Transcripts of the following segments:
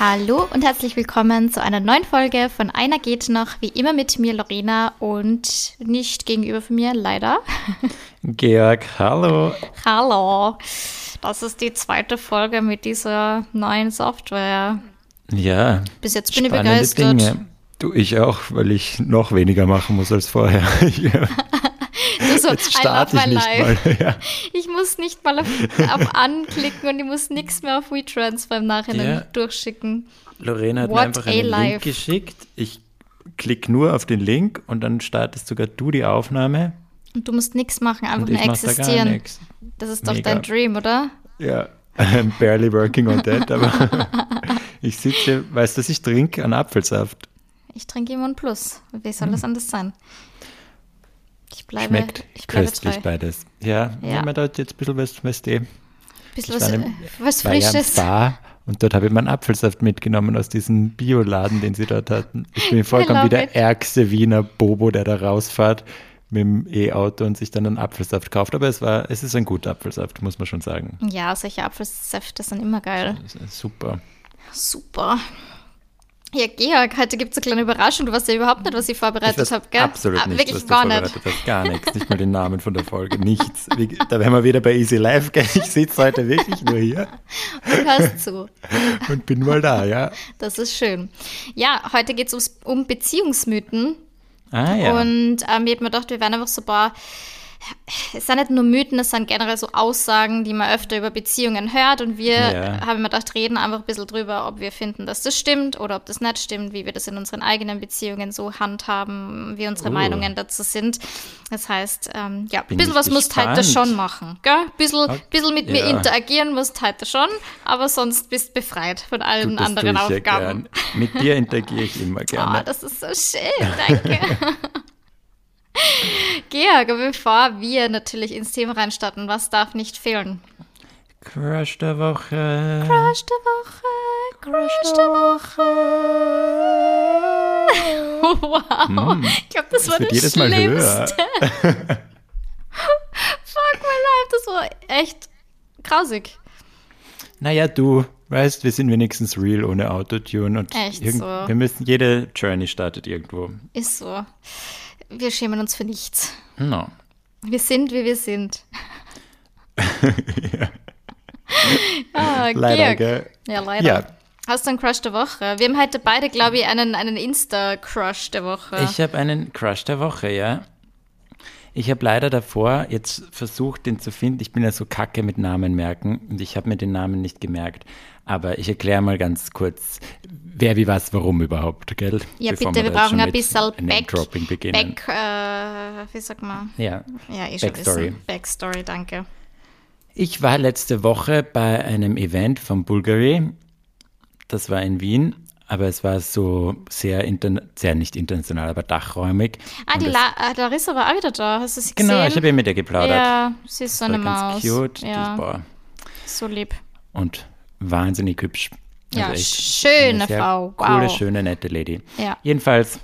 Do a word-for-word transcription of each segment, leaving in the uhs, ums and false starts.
Hallo und herzlich willkommen zu einer neuen Folge von Einer geht noch, wie immer mit mir Lorena und nicht gegenüber von mir, leider. Georg, hallo. Hallo. Das ist die zweite Folge mit dieser neuen Software. Ja. Bis jetzt bin ich begeistert. Dinge. Du, ich auch, weil ich noch weniger machen muss als vorher. Ja. Du so, jetzt starte ich nicht life. mal. Ja. Ich muss nicht mal auf, auf anklicken und ich muss nichts mehr auf WeTransfer im Nachhinein Ja. durchschicken. Lorena hat What mir einfach einen a life. Link geschickt. Ich klicke nur auf den Link und dann startest sogar du die Aufnahme. Und du musst nichts machen, einfach Und ich nur mach da gar existieren. nichts. Das ist doch Mega. dein Dream, oder? Ja, I'm barely working on that, aber ich sitze, weißt du, was ich trinke? An Apfelsaft. Ich trinke Immun Plus. Wie soll das anders sein? Ich bleibe, Schmeckt ich bleibe köstlich treu. beides. Ja, Ja. nehmen wir dort jetzt ein bisschen was, weißt du, Bisschen Ich was, war äh, im- was war ja im Frisches. Spa und dort habe ich meinen Apfelsaft mitgenommen aus diesem Bioladen, den sie dort hatten. Ich bin vollkommen love wie der it. ärgste Wiener Bobo, der da rausfährt mit dem E-Auto und sich dann einen Apfelsaft kauft. Aber es war, es ist ein guter Apfelsaft, muss man schon sagen. Ja, solche Apfelsäfte sind immer geil. Das ist super. Super. Ja, Georg, heute gibt es eine kleine Überraschung. Du weißt ja überhaupt nicht, was ich Ich vorbereitet weiß habe, gell? absolut Ah, nicht, wirklich was du gar vorbereitet nicht. hast. Gar nichts. Nicht mal den Namen von der Folge. Nichts. Wie, da wären wir wieder bei Easy Life, gell? Ich sitze heute wirklich nur hier Du hörst zu. und bin mal da, ja. Das ist schön. Ja, heute geht es um Beziehungsmythen. Ah ja. Und ähm, ich habe mir gedacht, wir werden einfach so ein paar, es sind nicht nur Mythen, es sind generell so Aussagen, die man öfter über Beziehungen hört. Und wir, Ja. haben mir gedacht, reden einfach ein bisschen drüber, ob wir finden, dass das stimmt oder ob das nicht stimmt, wie wir das in unseren eigenen Beziehungen so handhaben, wie unsere Oh. Meinungen dazu sind. Das heißt, ähm, ja, ein Bin bisschen ich was musst du heute gespannt. schon machen. Gell? Ein bisschen, Okay. bisschen mit mir Ja. interagieren musst du heute schon, aber sonst bist du befreit von Du, allen das anderen tue ich ja Aufgaben. gern. Mit dir interagiere ich immer Oh, gerne. das ist so schön, danke. Georg, aber bevor wir natürlich ins Thema reinstarten, was darf nicht fehlen? Crush der Woche. Crush der Woche, Crush der Woche. Wow, ich glaube, das, Es war wird das jedes Mal höher. Schlimmste. Fuck my life, das war echt grausig. Naja, du weißt, wir sind wenigstens real ohne Autotune. Und Echt irgend- so. wir müssen, jede Journey startet irgendwo. Ist so. Wir schämen uns für nichts. No. Wir sind, wie wir sind. Ah, Leider, Georg. gell? Ja, leider. Ja. Hast du einen Crush der Woche? Wir haben heute beide, glaube ich, einen, einen Insta-Crush der Woche. Ich habe einen Crush der Woche, ja. Ich habe leider davor jetzt versucht, den zu finden. Ich bin ja so kacke mit Namen merken und ich habe mir den Namen nicht gemerkt. Aber ich erkläre mal ganz kurz, wer, wie, was, warum überhaupt, gell? ja, Bevor bitte, wir da jetzt brauchen schon ein mit bisschen Back, Name-Dropping beginnen. Back äh, wie sagt man? Ja. Ja, ich schon Backstory. wissen. Backstory, danke. Ich war letzte Woche bei einem Event von Bulgari. Das war in Wien, aber es war so sehr, interna- sehr nicht international, aber dachräumig. Ah, Und die das- La äh, Larissa war auch wieder da. Hast du sie gesehen? Genau, ich habe ja mit ihr geplaudert. Ja, sie ist so Das eine war ganz Maus. cute. Ja, Das war, so lieb. und wahnsinnig hübsch. Ja, echt schöne eine sehr Frau. Coole, Wow. schöne, nette Lady. Ja. Jedenfalls,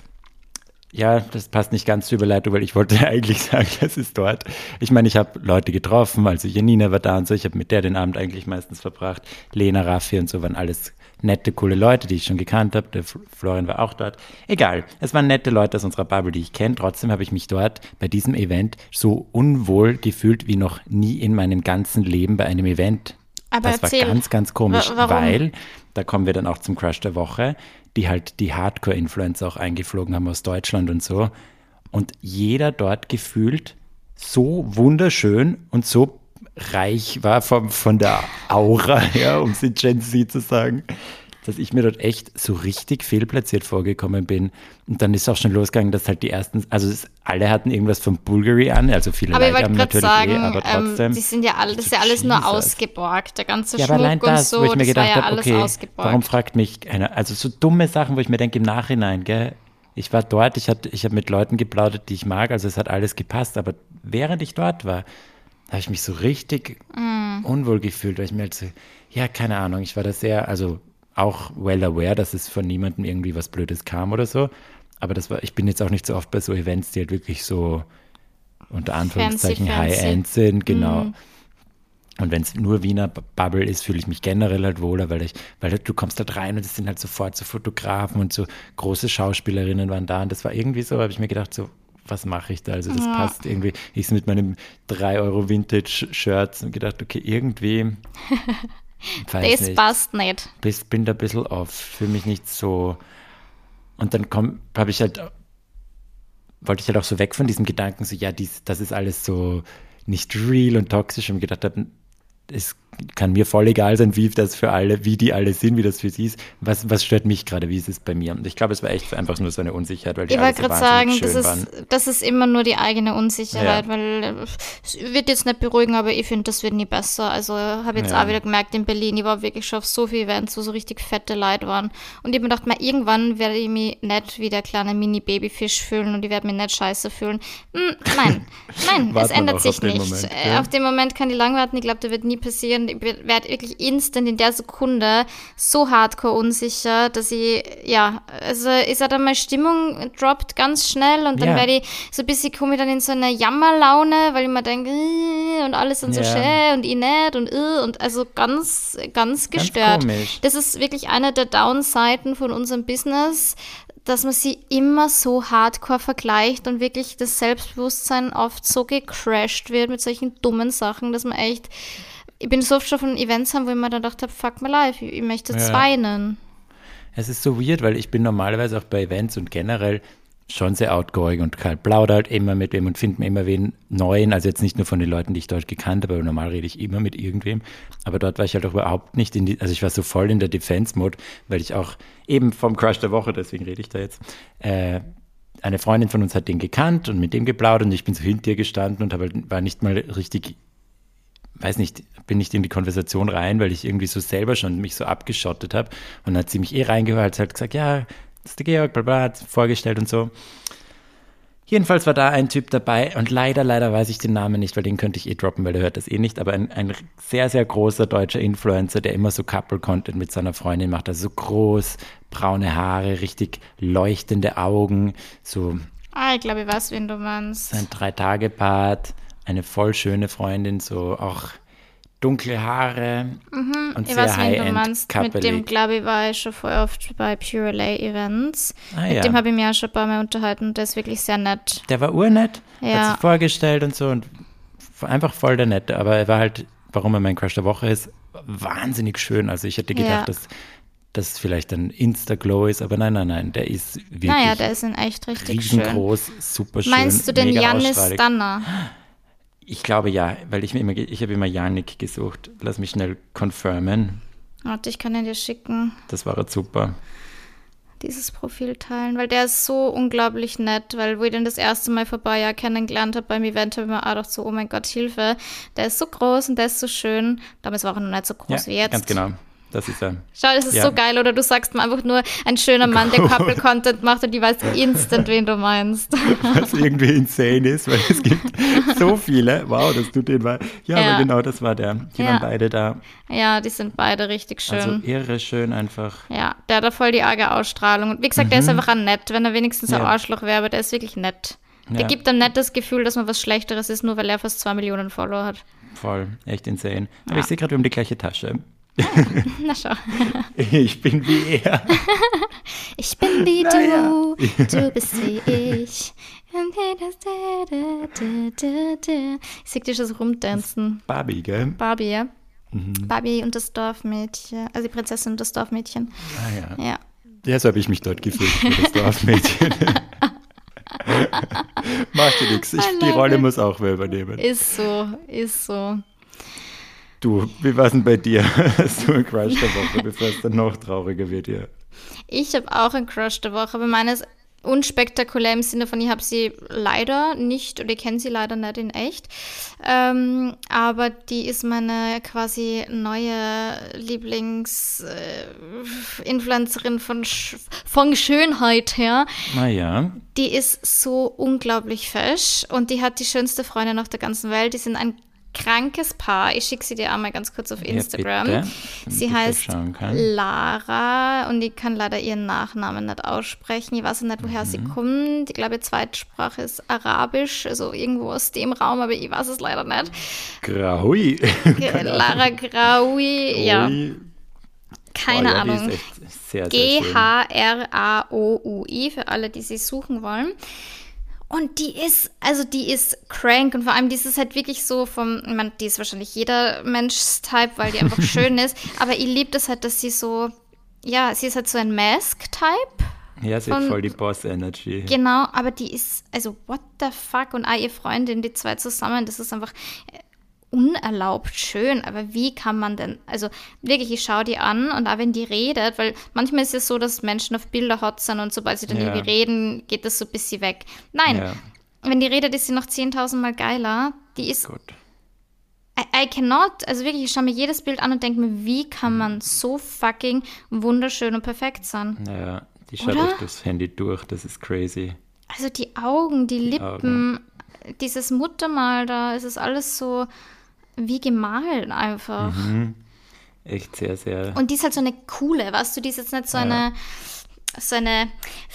ja, das passt nicht ganz zur Überleitung, weil ich wollte eigentlich sagen, das ist dort. Ich meine, ich habe Leute getroffen, also Janina war da und so, ich habe mit der den Abend eigentlich meistens verbracht. Lena, Raffi und so waren alles nette, coole Leute, die ich schon gekannt habe. Der F- Florian war auch dort. Egal, es waren nette Leute aus unserer Bubble, die ich kenne. Trotzdem habe ich mich dort bei diesem Event so unwohl gefühlt wie noch nie in meinem ganzen Leben bei einem Event. Aber das erzähl, war ganz, ganz komisch, wa- warum? weil, da kommen wir dann auch zum Crush der Woche, die halt die Hardcore-Influencer auch eingeflogen haben aus Deutschland und so. Und jeder dort gefühlt so wunderschön und so reich war vom, von der Aura her, um es in Gen Z zu sagen, dass ich mir dort echt so richtig fehlplatziert vorgekommen bin. Und dann ist auch schon losgegangen, dass halt die ersten, also es, alle hatten irgendwas von Bulgari an, also viele Aber ich Leute wollte haben gerade natürlich sagen, eh, aber ähm, trotzdem. die sind ja alle, das ist ja alles nur ausgeborgt. Der ganze Ja, aber Schmuck allein das, und so, wo ich mir das war gedacht ja habe, alles okay, ausgeborgt. warum fragt mich keiner? Also so dumme Sachen, wo ich mir denke im Nachhinein, gell? Ich war dort, ich hatte, ich habe mit Leuten geplaudert, die ich mag, also es hat alles gepasst, aber während ich dort war, da habe ich mich so richtig Mm. unwohl gefühlt, weil ich mir halt so, ja, keine Ahnung, ich war da sehr, also auch well aware, dass es von niemandem irgendwie was Blödes kam oder so, aber das war, ich bin jetzt auch nicht so oft bei so Events, die halt wirklich so unter Anführungszeichen Fancy, fancy. High-End sind, genau. Mm. Und wenn es nur Wiener Bubble ist, fühle ich mich generell halt wohler, weil ich, weil du kommst halt rein und es sind halt sofort so Fotografen und so große Schauspielerinnen waren da. Und das war irgendwie so, habe ich mir gedacht, so, was mache ich da? Also das ja. passt irgendwie. Ich mit meinem drei Euro Vintage-Shirt und gedacht, okay, irgendwie weiß das nicht, passt nicht. Bis, bin da ein bisschen off, fühle mich nicht so. Und dann habe ich halt, wollte ich halt auch so weg von diesem Gedanken, so ja, dies, das ist alles so nicht real und toxisch und gedacht habe, es kann mir voll egal sein, wie das für alle, wie die alle sind, wie das für sie ist. Was, was stört mich gerade, wie ist es bei mir? Und ich glaube, es war echt einfach nur so eine Unsicherheit, weil die ich alle so wollte gerade sagen, das ist, das ist immer nur die eigene Unsicherheit, ja. weil es wird jetzt nicht beruhigen, aber ich finde, das wird nie besser. Also habe jetzt ja. auch wieder gemerkt in Berlin, ich war wirklich schon auf so viele Events, wo so richtig fette Leute waren. Und ich habe mir gedacht, mal, irgendwann werde ich mich nicht wie der kleine Mini-Babyfisch fühlen und ich werde mich nicht scheiße fühlen. Hm, nein, nein, es ändert sich nicht. Moment, ja. Auf den Moment kann ich lang warten, ich glaube, das wird nie passieren. Ich werde wirklich instant in der Sekunde so hardcore unsicher, dass ich, ja, also ist halt dann meine Stimmung droppt ganz schnell und dann ja. werde ich so ein bisschen, komme ich dann in so eine Jammerlaune, weil ich mir denke, äh, und alles und so ja. schön und ich nicht und äh, und also ganz, ganz gestört. Ganz komisch. Das ist wirklich eine der Downseiten von unserem Business, dass man sie immer so hardcore vergleicht und wirklich das Selbstbewusstsein oft so gecrashed wird mit solchen dummen Sachen, dass man echt, ich bin so oft schon von Events haben, wo ich mir dann gedacht habe, fuck my life, ich, ich möchte jetzt ja. weinen. Es ist so weird, weil ich bin normalerweise auch bei Events und generell schon sehr outgoing und Karl plaudert halt immer mit wem und findet mir immer wen Neuen, also jetzt nicht nur von den Leuten, die ich dort gekannt habe, aber normal rede ich immer mit irgendwem, aber dort war ich halt auch überhaupt nicht in die, also ich war so voll in der Defense-Mode, weil ich auch eben vom Crush der Woche, deswegen rede ich da jetzt, äh, eine Freundin von uns hat den gekannt und mit dem geplaudert und ich bin so hinter ihr gestanden und habe, war nicht mal richtig, weiß nicht, bin nicht in die Konversation rein, weil ich irgendwie so selber schon mich so abgeschottet habe und dann hat sie mich eh reingehört, hat gesagt, ja, das ist der Georg, bla bla, hat vorgestellt und so. Jedenfalls war da ein Typ dabei und leider, leider weiß ich den Namen nicht, weil den könnte ich eh droppen, weil der hört das eh nicht, aber ein, ein sehr, sehr großer deutscher Influencer, der immer so Couple-Content mit seiner Freundin macht, also so groß, braune Haare, richtig leuchtende Augen, so. Ah, ich glaube, ich weiß, wen du meinst. Ein Drei-Tage-Part, eine voll schöne Freundin, so auch dunkle Haare mhm, und ich sehr weiß, wen du high-end meinst. kappelig. Mit dem, glaube ich, war ich schon voll oft bei Pure L A Events. Ah, mit ja. dem habe ich mich auch schon ein paar Mal unterhalten und der ist wirklich sehr nett. Der war urnett, ja. hat sich vorgestellt und so und einfach voll der Nette, aber er war halt, warum er mein Crush der Woche ist, wahnsinnig schön. Also ich hätte gedacht, ja. dass das vielleicht ein Insta-Glow ist, aber nein, nein, nein, der ist wirklich naja, der ist in echt richtig riesengroß, schön. super schön. Meinst du den Yannis Danner? Ich glaube ja, weil ich mir immer, ich habe immer Yannick gesucht. Lass mich schnell confirmen. Warte, ich kann ihn dir schicken. Das war jetzt super. Dieses Profil teilen, weil der ist so unglaublich nett, weil wo ich den das erste Mal vor ein paar Jahren kennengelernt habe beim Event, habe ich mir auch gedacht so, oh mein Gott, Hilfe, der ist so groß und der ist so schön. Damals war er noch nicht so groß ja, wie jetzt. Ganz genau. Das ist er. Schau, das ist ja. so geil, oder du sagst mir einfach nur, ein schöner Mann, der Couple-Content macht und die weiß instant, wen du meinst. Was irgendwie insane ist, weil es gibt so viele. Wow, das tut den mal. Ja, ja, aber genau, das war der. Die ja. waren beide da. Ja, die sind beide richtig schön. Also irre schön einfach. Ja, der hat da voll die arge Ausstrahlung. Und wie gesagt, mhm. der ist einfach auch nett, wenn er wenigstens ein ja. Arschloch wäre, aber der ist wirklich nett. Der ja. gibt einem nicht das Gefühl, dass man was Schlechteres ist, nur weil er fast zwei Millionen Follower hat. Voll, echt insane. Aber ja. ich sehe gerade, wir haben die gleiche Tasche. Na schau. Ich bin wie er. Ich bin wie naja. du, du bist wie ich. Ich sehe dir schon so rumtanzen. Barbie, gell? Barbie, ja. Mhm. Barbie und das Dorfmädchen, also die Prinzessin und das Dorfmädchen. Ah ja. Ja, ja so habe ich mich dort gefühlt, für das Dorfmädchen. Macht dir nichts, die Rolle it. muss auch wer übernehmen. Ist so, ist so. Du, wie war es denn bei dir? Hast du einen Crush der Woche, bevor es dann noch trauriger wird hier? Ich habe auch einen Crush der Woche, aber meine ist unspektakulär im Sinne von, ich habe sie leider nicht, oder ich kenne sie leider nicht in echt, ähm, aber die ist meine quasi neue Lieblings-Influencerin äh, von, Sch- von Schönheit her. Naja. Die ist so unglaublich fesch und die hat die schönste Freundin auf der ganzen Welt. Die sind ein krankes Paar. Ich schicke sie dir einmal ganz kurz auf Instagram. Ja, sie heißt Lara und ich kann leider ihren Nachnamen nicht aussprechen. Ich weiß nicht, woher mhm. sie kommt. Ich glaube, ihre Zweitsprache ist Arabisch, also irgendwo aus dem Raum, aber ich weiß es leider nicht. Graui. Lara Graui, ja. Keine oh, ja, Ahnung. G H R A O U I für alle, die sie suchen wollen. Und die ist, also die ist crank und vor allem die ist halt wirklich so vom, ich meine, die ist wahrscheinlich jeder Mensch-Type, weil die einfach schön ist, aber ich liebe das halt, dass sie so, ja, sie ist halt so ein Mask-Type. Ja, sie hat voll die Boss-Energy. Genau, aber die ist, also what the fuck und auch ihre Freundin, die zwei zusammen, das ist einfach unerlaubt schön, aber wie kann man denn, also wirklich, ich schaue die an und auch wenn die redet, weil manchmal ist es so, dass Menschen auf Bilder hot sind und sobald sie dann ja. irgendwie reden, geht das so ein bisschen weg. Nein, ja. wenn die redet, ist sie noch zehntausend Mal geiler. Die ist, Gut. I, I cannot, also wirklich, ich schaue mir jedes Bild an und denke mir, wie kann man so fucking wunderschön und perfekt sein? Ja, die schaut euch das Handy durch, das ist crazy. Also die Augen, die, die Lippen, Augen. Dieses Muttermal da, es ist alles so wie gemalt einfach. Mhm. Echt sehr, sehr. Und die ist halt so eine coole, weißt du, die ist jetzt nicht so ja. eine, so eine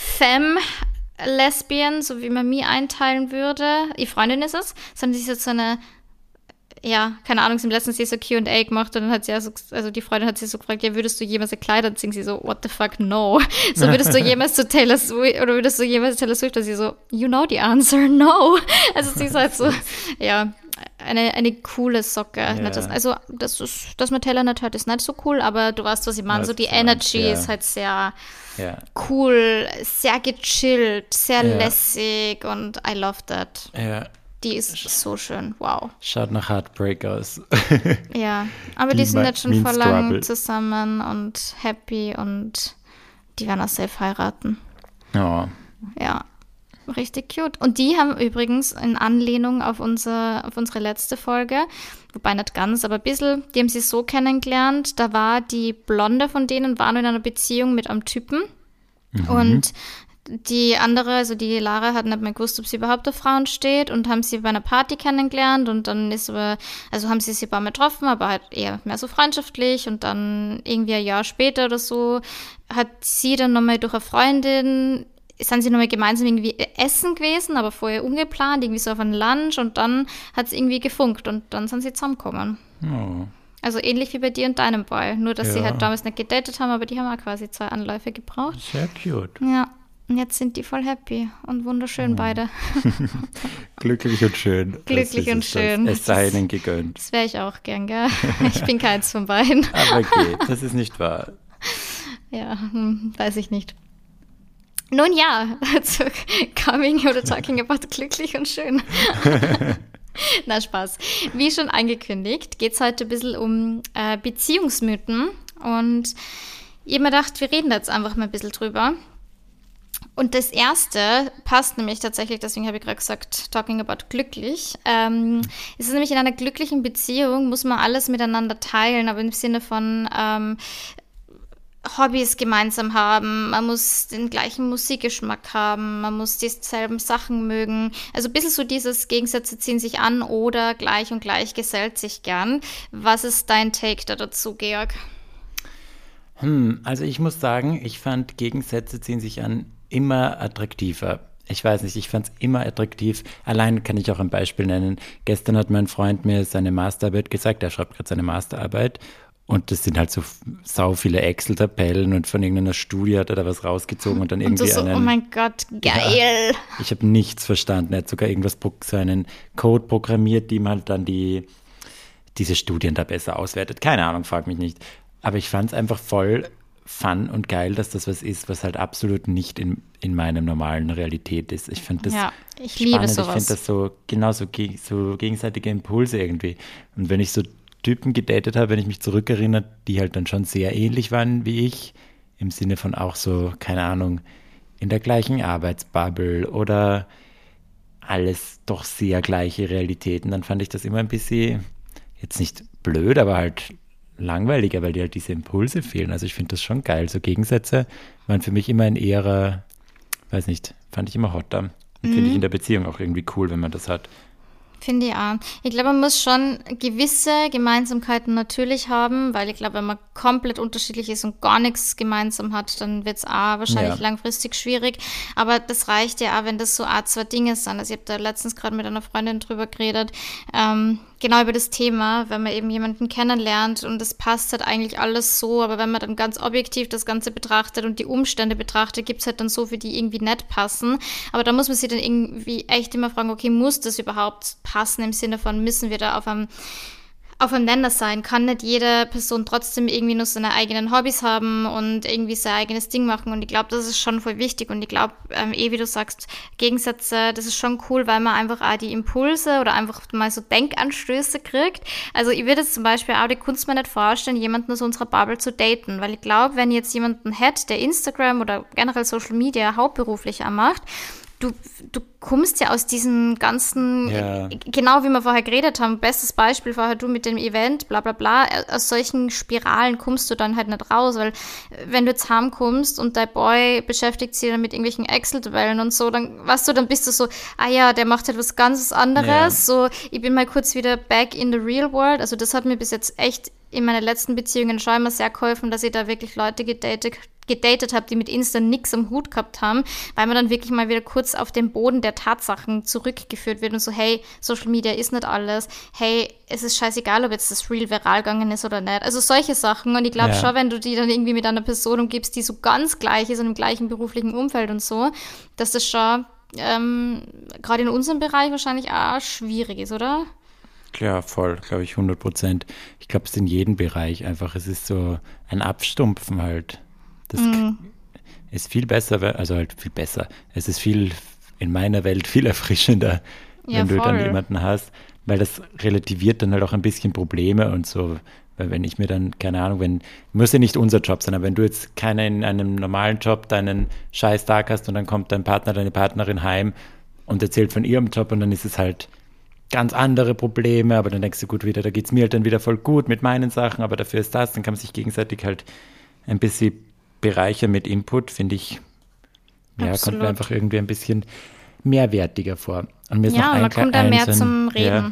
Femme-Lesbian, so wie man mich einteilen würde. Ihre Freundin ist es, sondern sie ist jetzt so eine, ja, keine Ahnung, sie haben letztens so Q and A gemacht und dann hat sie also, also die Freundin hat sie so gefragt, ja, würdest du jemals ein Kleid anziehen? Sie so, what the fuck, no. So, würdest du jemals zu Taylor Swift, oder würdest du jemals zu Taylor Swift? Und sie so, you know the answer, no. Also sie ist halt so, ja, eine, eine coole Socke. Ja. Das, also, das ist, dass man Taylor nicht hört, ist nicht so cool, aber du weißt, was ich meine. So die Energy ja. ist halt sehr ja. cool, sehr gechillt, sehr ja. lässig und I love that. Ja. Die ist so schön, wow. Schaut nach Heartbreak aus. Ja, aber die, die sind jetzt schon vor lang zusammen und happy und die werden auch safe heiraten. Oh. Ja, richtig cute. Und die haben übrigens in Anlehnung auf, unser, auf unsere letzte Folge, wobei nicht ganz, aber ein bisschen, die haben sie so kennengelernt, da war die Blonde von denen, war nur in einer Beziehung mit einem Typen mhm. und die andere, also die Lara, hat nicht mehr gewusst, ob sie überhaupt auf Frauen steht und haben sie bei einer Party kennengelernt und dann ist aber, also haben sie sich ein paar Mal getroffen, aber halt eher mehr so freundschaftlich und dann irgendwie ein Jahr später oder so hat sie dann nochmal durch eine Freundin, sind sie nochmal gemeinsam irgendwie essen gewesen, aber vorher ungeplant, irgendwie so auf einen Lunch und dann hat es irgendwie gefunkt und dann sind sie zusammengekommen. Oh. Also ähnlich wie bei dir und deinem Boy, nur dass ja. sie halt damals nicht gedatet haben, aber die haben auch quasi zwei Anläufe gebraucht. Sehr cute. Ja. Und jetzt sind die voll happy und wunderschön oh. beide. Glücklich und schön. Glücklich und schön. Das, es sei ihnen gegönnt. Das wäre ich auch gern, gell? Ich bin keins von beiden. Aber okay, das ist nicht wahr. Ja, hm, weiß ich nicht. Nun ja, also coming oder talking about glücklich und schön. Na, Spaß. Wie schon angekündigt, geht es heute ein bisschen um äh, Beziehungsmythen. Und ich habe mir gedacht, wir reden da jetzt einfach mal ein bisschen drüber. Und das erste passt nämlich tatsächlich, deswegen habe ich gerade gesagt, talking about glücklich. Ähm, es ist nämlich in einer glücklichen Beziehung, muss man alles miteinander teilen, aber im Sinne von ähm, Hobbys gemeinsam haben, man muss den gleichen Musikgeschmack haben, man muss dieselben Sachen mögen. Also ein bisschen so dieses Gegensätze ziehen sich an oder gleich und gleich gesellt sich gern. Was ist dein Take da dazu, Georg? Hm, also ich muss sagen, ich fand Gegensätze ziehen sich an immer attraktiver. Ich weiß nicht, ich fand es immer attraktiv. Allein kann ich auch ein Beispiel nennen. Gestern hat mein Freund mir seine Masterarbeit gesagt, er schreibt gerade seine Masterarbeit und das sind halt so sau viele Excel-Tabellen und von irgendeiner Studie hat er da was rausgezogen und dann irgendwie und du so, einen, oh mein Gott, geil. Ja, ich habe nichts verstanden. Er hat sogar irgendwas, so einen Code programmiert, die man dann die, diese Studien da besser auswertet. Keine Ahnung, frag mich nicht. Aber ich fand es einfach voll fun und geil, dass das was ist, was halt absolut nicht in, in meiner normalen Realität ist. Ich finde das ja, ich spannend. Liebe sowas. Ich finde das so, genau so, so gegenseitige Impulse irgendwie. Und wenn ich so Typen gedatet habe, wenn ich mich zurückerinnere, die halt dann schon sehr ähnlich waren wie ich, im Sinne von auch so, keine Ahnung, in der gleichen Arbeitsbubble oder alles doch sehr gleiche Realitäten, dann fand ich das immer ein bisschen, jetzt nicht blöd, aber halt langweiliger, weil dir halt diese Impulse fehlen. Also ich finde das schon geil. So Gegensätze waren für mich immer ein eherer, weiß nicht, fand ich immer hotter. Und mhm. finde ich in der Beziehung auch irgendwie cool, wenn man das hat. Finde ich auch. Ich glaube, man muss schon gewisse Gemeinsamkeiten natürlich haben, weil ich glaube, wenn man komplett unterschiedlich ist und gar nichts gemeinsam hat, dann wird es auch wahrscheinlich ja. langfristig schwierig. Aber das reicht ja auch, wenn das so auch zwei Dinge sind. Also ich habe da letztens gerade mit einer Freundin drüber geredet, ähm, genau über das Thema, wenn man eben jemanden kennenlernt und es passt halt eigentlich alles so, aber wenn man dann ganz objektiv das Ganze betrachtet und die Umstände betrachtet, gibt es halt dann so viele, die irgendwie nicht passen. Aber da muss man sich dann irgendwie echt immer fragen, okay, muss das überhaupt passen im Sinne von, müssen wir da auf einem auf einem Nenner sein? Kann nicht jede Person trotzdem irgendwie nur seine eigenen Hobbys haben und irgendwie sein eigenes Ding machen? Und ich glaube, das ist schon voll wichtig. Und ich glaube, ähm, eh wie du sagst, Gegensätze, das ist schon cool, weil man einfach auch die Impulse oder einfach mal so Denkanstöße kriegt. Also ich würde jetzt zum Beispiel auch die Kunst mir nicht vorstellen, jemanden aus unserer Bubble zu daten. Weil ich glaube, wenn ich jetzt jemanden hätte, der Instagram oder generell Social Media hauptberuflich auch macht, Du, du kommst ja aus diesen ganzen, ja. genau wie wir vorher geredet haben, bestes Beispiel vorher du mit dem Event, bla bla bla, aus solchen Spiralen kommst du dann halt nicht raus, weil wenn du jetzt heimkommst und dein Boy beschäftigt sich dann mit irgendwelchen Excel-Tabellen und so, dann, weißt du, dann bist du so, ah ja, der macht halt was ganz anderes, ja. so, ich bin mal kurz wieder back in the real world, also das hat mir bis jetzt echt in meinen letzten Beziehungen schon immer sehr geholfen, dass ich da wirklich Leute gedatet gedatet habe, die mit Insta nix am Hut gehabt haben, weil man dann wirklich mal wieder kurz auf den Boden der Tatsachen zurückgeführt wird und so, hey, Social Media ist nicht alles, hey, es ist scheißegal, ob jetzt das Reel viral gegangen ist oder nicht. Also solche Sachen und ich glaube ja. schon, wenn du die dann irgendwie mit einer Person umgibst, die so ganz gleich ist und im gleichen beruflichen Umfeld und so, dass das schon ähm, gerade in unserem Bereich wahrscheinlich auch schwierig ist, oder? Klar, voll, glaube ich, hundert Prozent. Ich glaube, es ist in jedem Bereich einfach, es ist so ein Abstumpfen halt. Das mm. ist viel besser, also halt viel besser. Es ist viel, in meiner Welt viel erfrischender, ja, wenn du voll. Dann jemanden hast, weil das relativiert dann halt auch ein bisschen Probleme und so. Weil wenn ich mir dann, keine Ahnung, wenn, muss ja nicht unser Job sein, aber wenn du jetzt keiner in einem normalen Job deinen scheiß Tag hast und dann kommt dein Partner, deine Partnerin heim und erzählt von ihrem Job und dann ist es halt ganz andere Probleme, aber dann denkst du, gut, wieder, da geht es mir halt dann wieder voll gut mit meinen Sachen, aber dafür ist das, dann kann man sich gegenseitig halt ein bisschen bereichern mit Input, finde ich, ja, Absolut. Kommt mir einfach irgendwie ein bisschen mehrwertiger vor. Und mir ist ja, noch ein man kommt da mehr ein, zum Reden. Ja,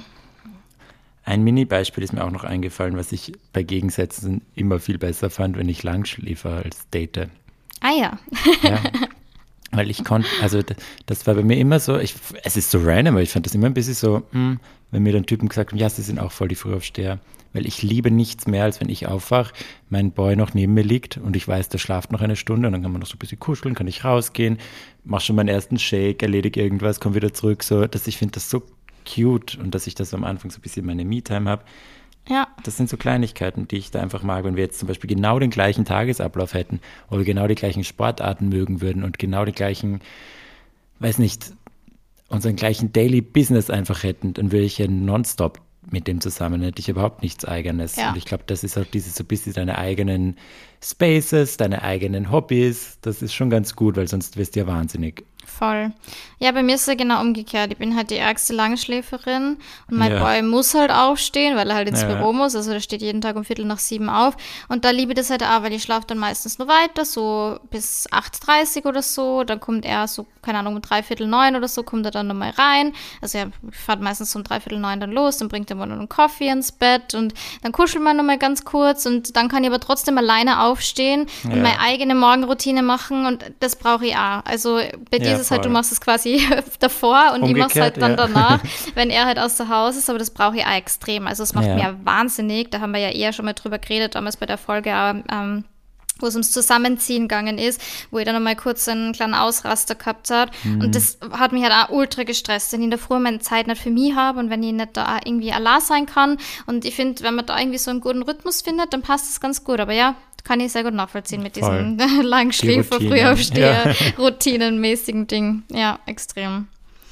ein Mini-Beispiel ist mir auch noch eingefallen, was ich bei Gegensätzen immer viel besser fand, wenn ich Langschläfer als date. Ah ja. ja. Weil ich konnte, also das war bei mir immer so, ich, es ist so random, aber ich fand das immer ein bisschen so, mh, wenn mir dann Typen gesagt haben, ja, sie sind auch voll die Frühaufsteher. Weil ich liebe nichts mehr, als wenn ich aufwache, mein Boy noch neben mir liegt und ich weiß, der schlaft noch eine Stunde und dann kann man noch so ein bisschen kuscheln, kann ich rausgehen, mach schon meinen ersten Shake, erledige irgendwas, komm wieder zurück, so, dass ich finde das so cute und dass ich das am Anfang so ein bisschen meine Me-Time habe. Ja. Das sind so Kleinigkeiten, die ich da einfach mag, wenn wir jetzt zum Beispiel genau den gleichen Tagesablauf hätten oder genau die gleichen Sportarten mögen würden und genau die gleichen, weiß nicht, unseren gleichen Daily Business einfach hätten, dann würde ich ja nonstop mit dem zusammen, hätte ich überhaupt nichts Eigenes. Ja. Und ich glaube, das ist auch dieses so ein bisschen deine eigenen Spaces, deine eigenen Hobbys, das ist schon ganz gut, weil sonst wirst du ja wahnsinnig. Voll. Ja, bei mir ist es ja genau umgekehrt. Ich bin halt die ärgste Langschläferin und mein ja. Boy muss halt aufstehen, weil er halt ins ja. Büro muss. Also der steht jeden Tag um Viertel nach sieben auf. Und da liebe ich das halt auch, weil ich schlafe dann meistens nur weiter, so bis acht Uhr dreißig oder so. Dann kommt er so, keine Ahnung, um dreiviertel neun oder so, kommt er dann nochmal rein. Also er fährt meistens um dreiviertel neun dann los, dann bringt er mal noch einen Kaffee ins Bett und dann kuscheln wir nochmal ganz kurz und dann kann ich aber trotzdem alleine aufstehen und ja. meine eigene Morgenroutine machen und das brauche ich auch. Also bei dir ja, ist es halt, du machst es quasi davor und ich mach's halt dann ja. danach, wenn er halt außer Haus ist, aber das brauche ich auch extrem. Also es macht ja. mir wahnsinnig, da haben wir ja eher schon mal drüber geredet, damals bei der Folge, ähm, wo es ums Zusammenziehen gegangen ist, wo ich dann nochmal kurz einen kleinen Ausraster gehabt habe. Mhm. Und das hat mich halt auch ultra gestresst, wenn ich in der Früh meine Zeit nicht für mich habe und wenn ich nicht da irgendwie allein sein kann. Und ich finde, wenn man da irgendwie so einen guten Rhythmus findet, dann passt das ganz gut. Aber ja, kann ich sehr gut nachvollziehen mit diesem Langschläfer, die Frühaufsteher, ja. routinenmäßigen Ding. Ja, extrem.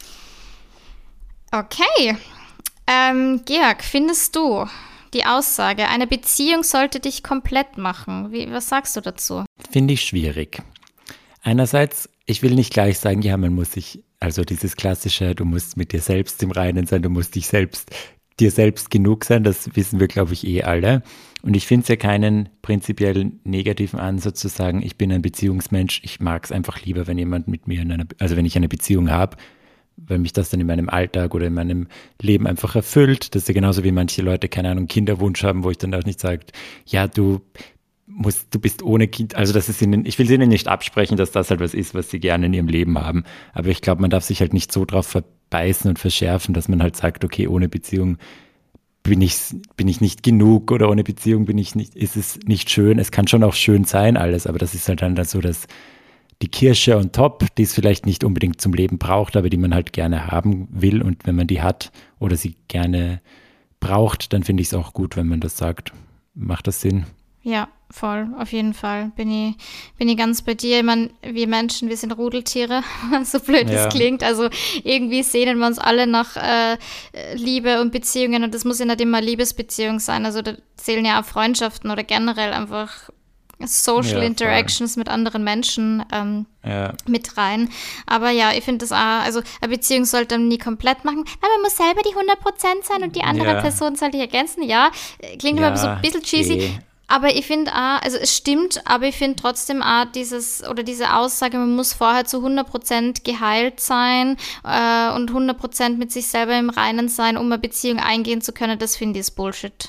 Okay. Ähm, Georg, findest du die Aussage, eine Beziehung sollte dich komplett machen? Wie, was sagst du dazu? Finde ich schwierig. Einerseits, ich will nicht gleich sagen, ja, man muss sich, also dieses klassische, du musst mit dir selbst im Reinen sein, du musst dich selbst, dir selbst genug sein, das wissen wir, glaube ich, eh alle. Und ich finde es ja keinen prinzipiell negativen Ansatz zu sagen, ich bin ein Beziehungsmensch, ich mag es einfach lieber, wenn jemand mit mir in einer, also wenn ich eine Beziehung habe, weil mich das dann in meinem Alltag oder in meinem Leben einfach erfüllt. Das ist ja genauso wie manche Leute, keine Ahnung, Kinderwunsch haben, wo ich dann auch nicht sage, ja, du musst, du bist ohne Kind, also das ist ihnen, ich will sie ihnen nicht absprechen, dass das halt was ist, was sie gerne in ihrem Leben haben. Aber ich glaube, man darf sich halt nicht so drauf verbeißen und verschärfen, dass man halt sagt, okay, ohne Beziehung bin ich, bin ich nicht genug oder ohne Beziehung bin ich nicht, ist es nicht schön. Es kann schon auch schön sein alles, aber das ist halt dann so, dass die Kirsche on top, die es vielleicht nicht unbedingt zum Leben braucht, aber die man halt gerne haben will. Und wenn man die hat oder sie gerne braucht, dann finde ich es auch gut, wenn man das sagt. Macht das Sinn? Ja, voll, auf jeden Fall. Bin ich, bin ich ganz bei dir. Ich meine, wir Menschen, wir sind Rudeltiere, so blöd Ja. es klingt. Also irgendwie sehnen wir uns alle nach äh, Liebe und Beziehungen und das muss ja nicht immer Liebesbeziehung sein. Also da zählen ja auch Freundschaften oder generell einfach Social Ja, Interactions mit anderen Menschen ähm, Ja. mit rein. Aber ja, ich finde das auch, also eine Beziehung sollte man nie komplett machen, weil man muss selber die hundert Prozent sein und die andere Ja. Person soll dich ergänzen. Ja, klingt Ja, immer so ein bisschen cheesy. eh. Aber ich finde auch, also es stimmt, aber ich finde trotzdem auch dieses, oder diese Aussage, man muss vorher zu hundert Prozent geheilt sein äh, und hundert Prozent mit sich selber im Reinen sein, um eine Beziehung eingehen zu können, das finde ich ist Bullshit.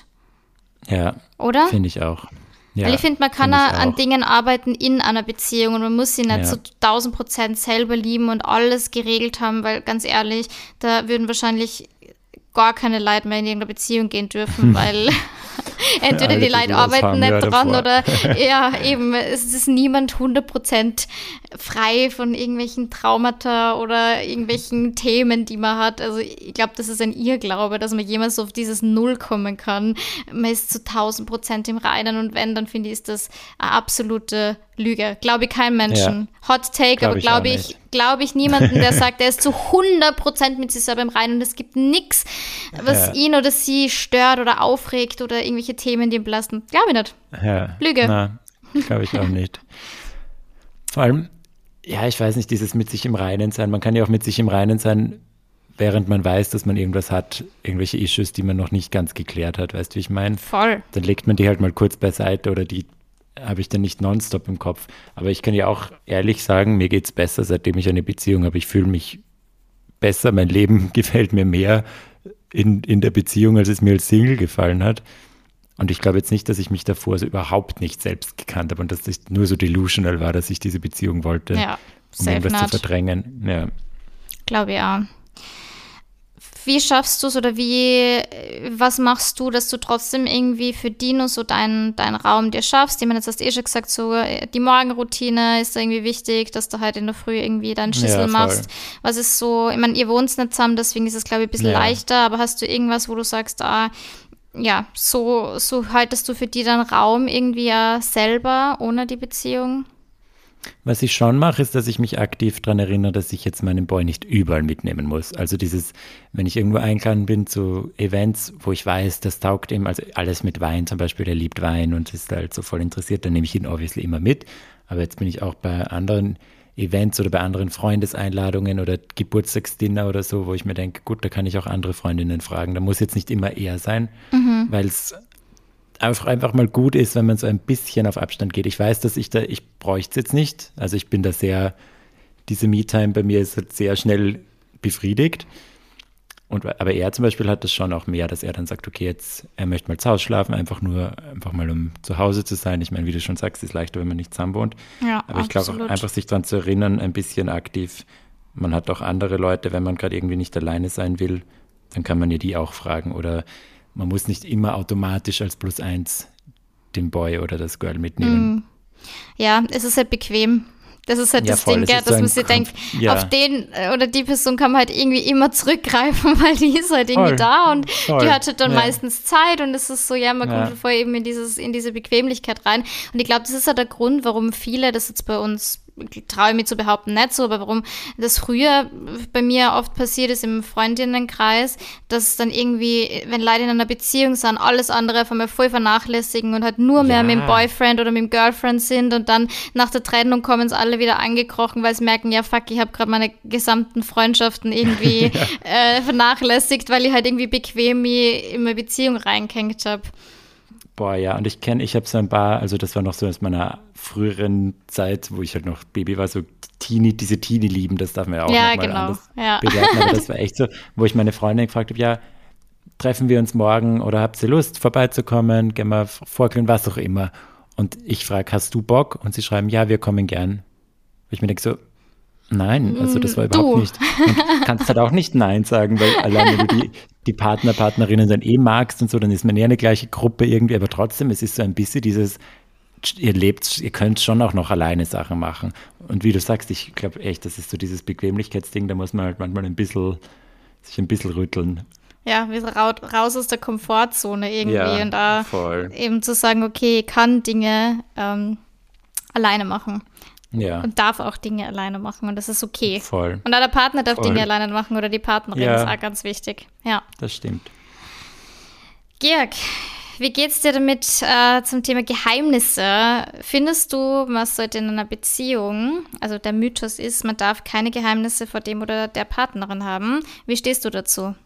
Ja, Oder? finde ich auch. Ja, Weil ich finde, man kann find ich auch an auch. Dingen arbeiten in einer Beziehung und man muss sie nicht Ja. zu tausend Prozent selber lieben und alles geregelt haben, weil ganz ehrlich, da würden wahrscheinlich gar keine Leute mehr in irgendeine Beziehung gehen dürfen, weil entweder Alle, die die Leute sowas arbeiten haben, nicht ja, dran davor. oder ja, eben, es ist niemand hundert Prozent frei von irgendwelchen Traumata oder irgendwelchen Themen, die man hat. Also ich glaube, das ist ein Irrglaube, dass man jemals so auf dieses Null kommen kann. Man ist zu tausend Prozent im Reinen und wenn, dann finde ich, ist das eine absolute Lüge. Glaube ich keinem Menschen. Hot Take, Glaub aber ich glaube auch ich, nicht. glaube ich niemanden, der sagt, er ist zu hundert Prozent mit sich selber im Reinen und es gibt nichts, was Ja. ihn oder sie stört oder aufregt oder irgendwelche Themen, die ihn belasten. Glaube ich nicht. Ja. Lüge. Na, glaube ich auch nicht. Vor allem, ja, ich weiß nicht, dieses mit sich im Reinen sein. Man kann ja auch mit sich im Reinen sein, während man weiß, dass man irgendwas hat, irgendwelche Issues, die man noch nicht ganz geklärt hat. Weißt du, wie ich meine? Voll. Dann legt man die halt mal kurz beiseite oder die habe ich dann nicht nonstop im Kopf. Aber ich kann ja auch ehrlich sagen, mir geht's besser, seitdem ich eine Beziehung habe. Ich fühle mich besser, mein Leben gefällt mir mehr in, in der Beziehung, als es mir als Single gefallen hat. Und ich glaube jetzt nicht, dass ich mich davor so überhaupt nicht selbst gekannt habe und dass ich nur so delusional war, dass ich diese Beziehung wollte, Ja, um safe irgendwas not. zu verdrängen. Ja. Glaube ich auch. Wie schaffst du es oder wie, was machst du, dass du trotzdem irgendwie für Dino so deinen deinen Raum dir schaffst? Ich meine, jetzt hast du eh schon gesagt, so die Morgenroutine ist da irgendwie wichtig, dass du halt in der Früh irgendwie deinen Schüssel Ja, voll. machst. Was ist so, ich meine, ihr wohnt nicht zusammen, deswegen ist es, glaube ich, ein bisschen Ja. leichter, aber hast du irgendwas, wo du sagst, ah, ja, so, so haltest du für die dann Raum irgendwie ja selber, ohne die Beziehung? Was ich schon mache, ist, dass ich mich aktiv daran erinnere, dass ich jetzt meinen Boy nicht überall mitnehmen muss. Also dieses, wenn ich irgendwo eingeladen bin zu Events, wo ich weiß, das taugt ihm, also alles mit Wein zum Beispiel, der liebt Wein und ist halt so voll interessiert, dann nehme ich ihn obviously immer mit. Aber jetzt bin ich auch bei anderen Events oder bei anderen Freundeseinladungen oder Geburtstagsdinner oder so, wo ich mir denke, gut, da kann ich auch andere Freundinnen fragen. Da muss jetzt nicht immer er sein, Mhm. weil es einfach, einfach mal gut ist, wenn man so ein bisschen auf Abstand geht. Ich weiß, dass ich da, ich bräuchte es jetzt nicht. Also ich bin da sehr, diese Me-Time bei mir ist halt sehr schnell befriedigt. Und, aber er zum Beispiel hat das schon auch mehr, dass er dann sagt, okay, jetzt, er möchte mal zu Hause schlafen, einfach nur, einfach mal um zu Hause zu sein. Ich meine, wie du schon sagst, ist leichter, wenn man nicht zusammen wohnt. Ja, Aber ich glaube auch absolut. einfach sich daran zu erinnern, ein bisschen aktiv. Man hat auch andere Leute, wenn man gerade irgendwie nicht alleine sein will, dann kann man ja die auch fragen. Oder man muss nicht immer automatisch als Plus eins den Boy oder das Girl mitnehmen. Ja, es ist halt bequem. Das ist halt Ja, das voll, Ding, es gell, ist so dass ein man sich denkt, Kampf. Ja. auf den äh, oder die Person kann man halt irgendwie immer zurückgreifen, weil die ist halt irgendwie Voll. da und Voll. die hat halt dann Ja. meistens Zeit und es ist so, ja, man Ja. kommt voll eben in dieses, in diese Bequemlichkeit rein. Und ich glaube, das ist ja der Grund, warum viele, das jetzt bei uns, traue ich mir zu behaupten, nicht so, aber warum das früher bei mir oft passiert ist im Freundinnenkreis, dass dann irgendwie, wenn Leute in einer Beziehung sind, alles andere von mir voll vernachlässigen und halt nur mehr Ja. mit dem Boyfriend oder mit dem Girlfriend sind und dann nach der Trennung kommen sie alle wieder angekrochen, weil sie merken, ja fuck, ich habe gerade meine gesamten Freundschaften irgendwie äh, vernachlässigt, weil ich halt irgendwie bequem mich in meine Beziehung reingehängt habe. Boah, ja, und ich kenne, ich habe so ein paar, also das war noch so aus meiner früheren Zeit, wo ich halt noch Baby war, so Teenie, diese Teenie-Lieben, das darf man ja auch Ja, noch mal genau. anders Ja. bewerten, aber das war echt so, wo ich meine Freundin gefragt habe, ja, treffen wir uns morgen oder habt ihr Lust, vorbeizukommen, gehen wir vorglühen, was auch immer. Und ich frage, hast du Bock? Und sie schreiben, ja, wir kommen gern. Und ich mir denke so, nein, also das war überhaupt Du. nicht. Und kannst halt auch nicht Nein sagen, weil allein wenn du die, die Partner, Partnerinnen dann eh magst und so, dann ist man eher eine gleiche Gruppe irgendwie, aber trotzdem, es ist so ein bisschen dieses, ihr lebt, ihr könnt schon auch noch alleine Sachen machen. Und wie du sagst, ich glaube echt, das ist so dieses Bequemlichkeitsding, da muss man halt manchmal ein bisschen, sich ein bisschen rütteln. Ja, wir sind rau- raus aus der Komfortzone irgendwie Ja, und da voll. eben zu sagen, okay, ich kann Dinge ähm, alleine machen Ja, und darf auch Dinge alleine machen und das ist okay. voll. Und auch der Partner darf Voll. Dinge alleine machen oder die Partnerin, Ja. ist auch ganz wichtig. Ja. Das stimmt. Georg, wie geht's dir damit äh, zum Thema Geheimnisse? Findest du, man sollte in einer Beziehung, also der Mythos ist, man darf keine Geheimnisse vor dem oder der Partnerin haben. Wie stehst du dazu?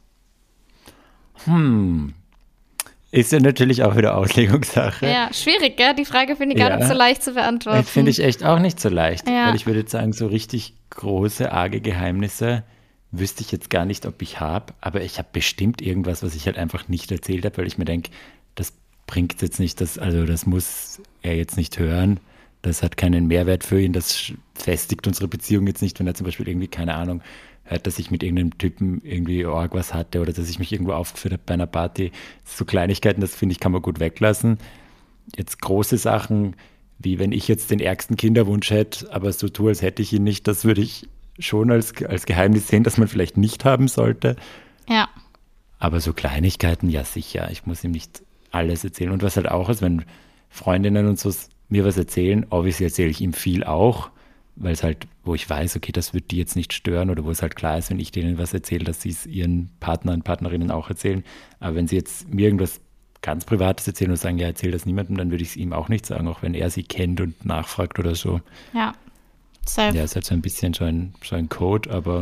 Ist ja natürlich auch wieder Auslegungssache. Ja, schwierig, gell? Die Frage finde ich gar Ja. nicht so leicht zu beantworten. Finde ich echt auch nicht so leicht, Ja. weil ich würde jetzt sagen, so richtig große, arge Geheimnisse wüsste ich jetzt gar nicht, ob ich habe, aber ich habe bestimmt irgendwas, was ich halt einfach nicht erzählt habe, weil ich mir denke, das bringt jetzt nicht, das, also das muss er jetzt nicht hören, das hat keinen Mehrwert für ihn, das festigt unsere Beziehung jetzt nicht, wenn er zum Beispiel irgendwie, keine Ahnung, hört, dass ich mit irgendeinem Typen irgendwie arg was hatte oder dass ich mich irgendwo aufgeführt habe bei einer Party. So Kleinigkeiten, das finde ich, kann man gut weglassen. Jetzt große Sachen, wie wenn ich jetzt den ärgsten Kinderwunsch hätte, aber so tue, als hätte ich ihn nicht, das würde ich schon als, als Geheimnis sehen, dass man vielleicht nicht haben sollte. Ja, Aber so Kleinigkeiten, ja sicher, ich muss ihm nicht alles erzählen. Und was halt auch ist, wenn Freundinnen und so mir was erzählen, obviously erzähle ich ihm viel auch, weil es halt, wo ich weiß, okay, das wird die jetzt nicht stören oder wo es halt klar ist, wenn ich denen was erzähle, dass sie es ihren Partnern, Partnerinnen auch erzählen. Aber wenn sie jetzt mir irgendwas ganz Privates erzählen und sagen, ja, erzähl das niemandem, dann würde ich es ihm auch nicht sagen, auch wenn er sie kennt und nachfragt oder so. ja. Safe. Ja, ist halt so ein bisschen so ein, so ein Code, aber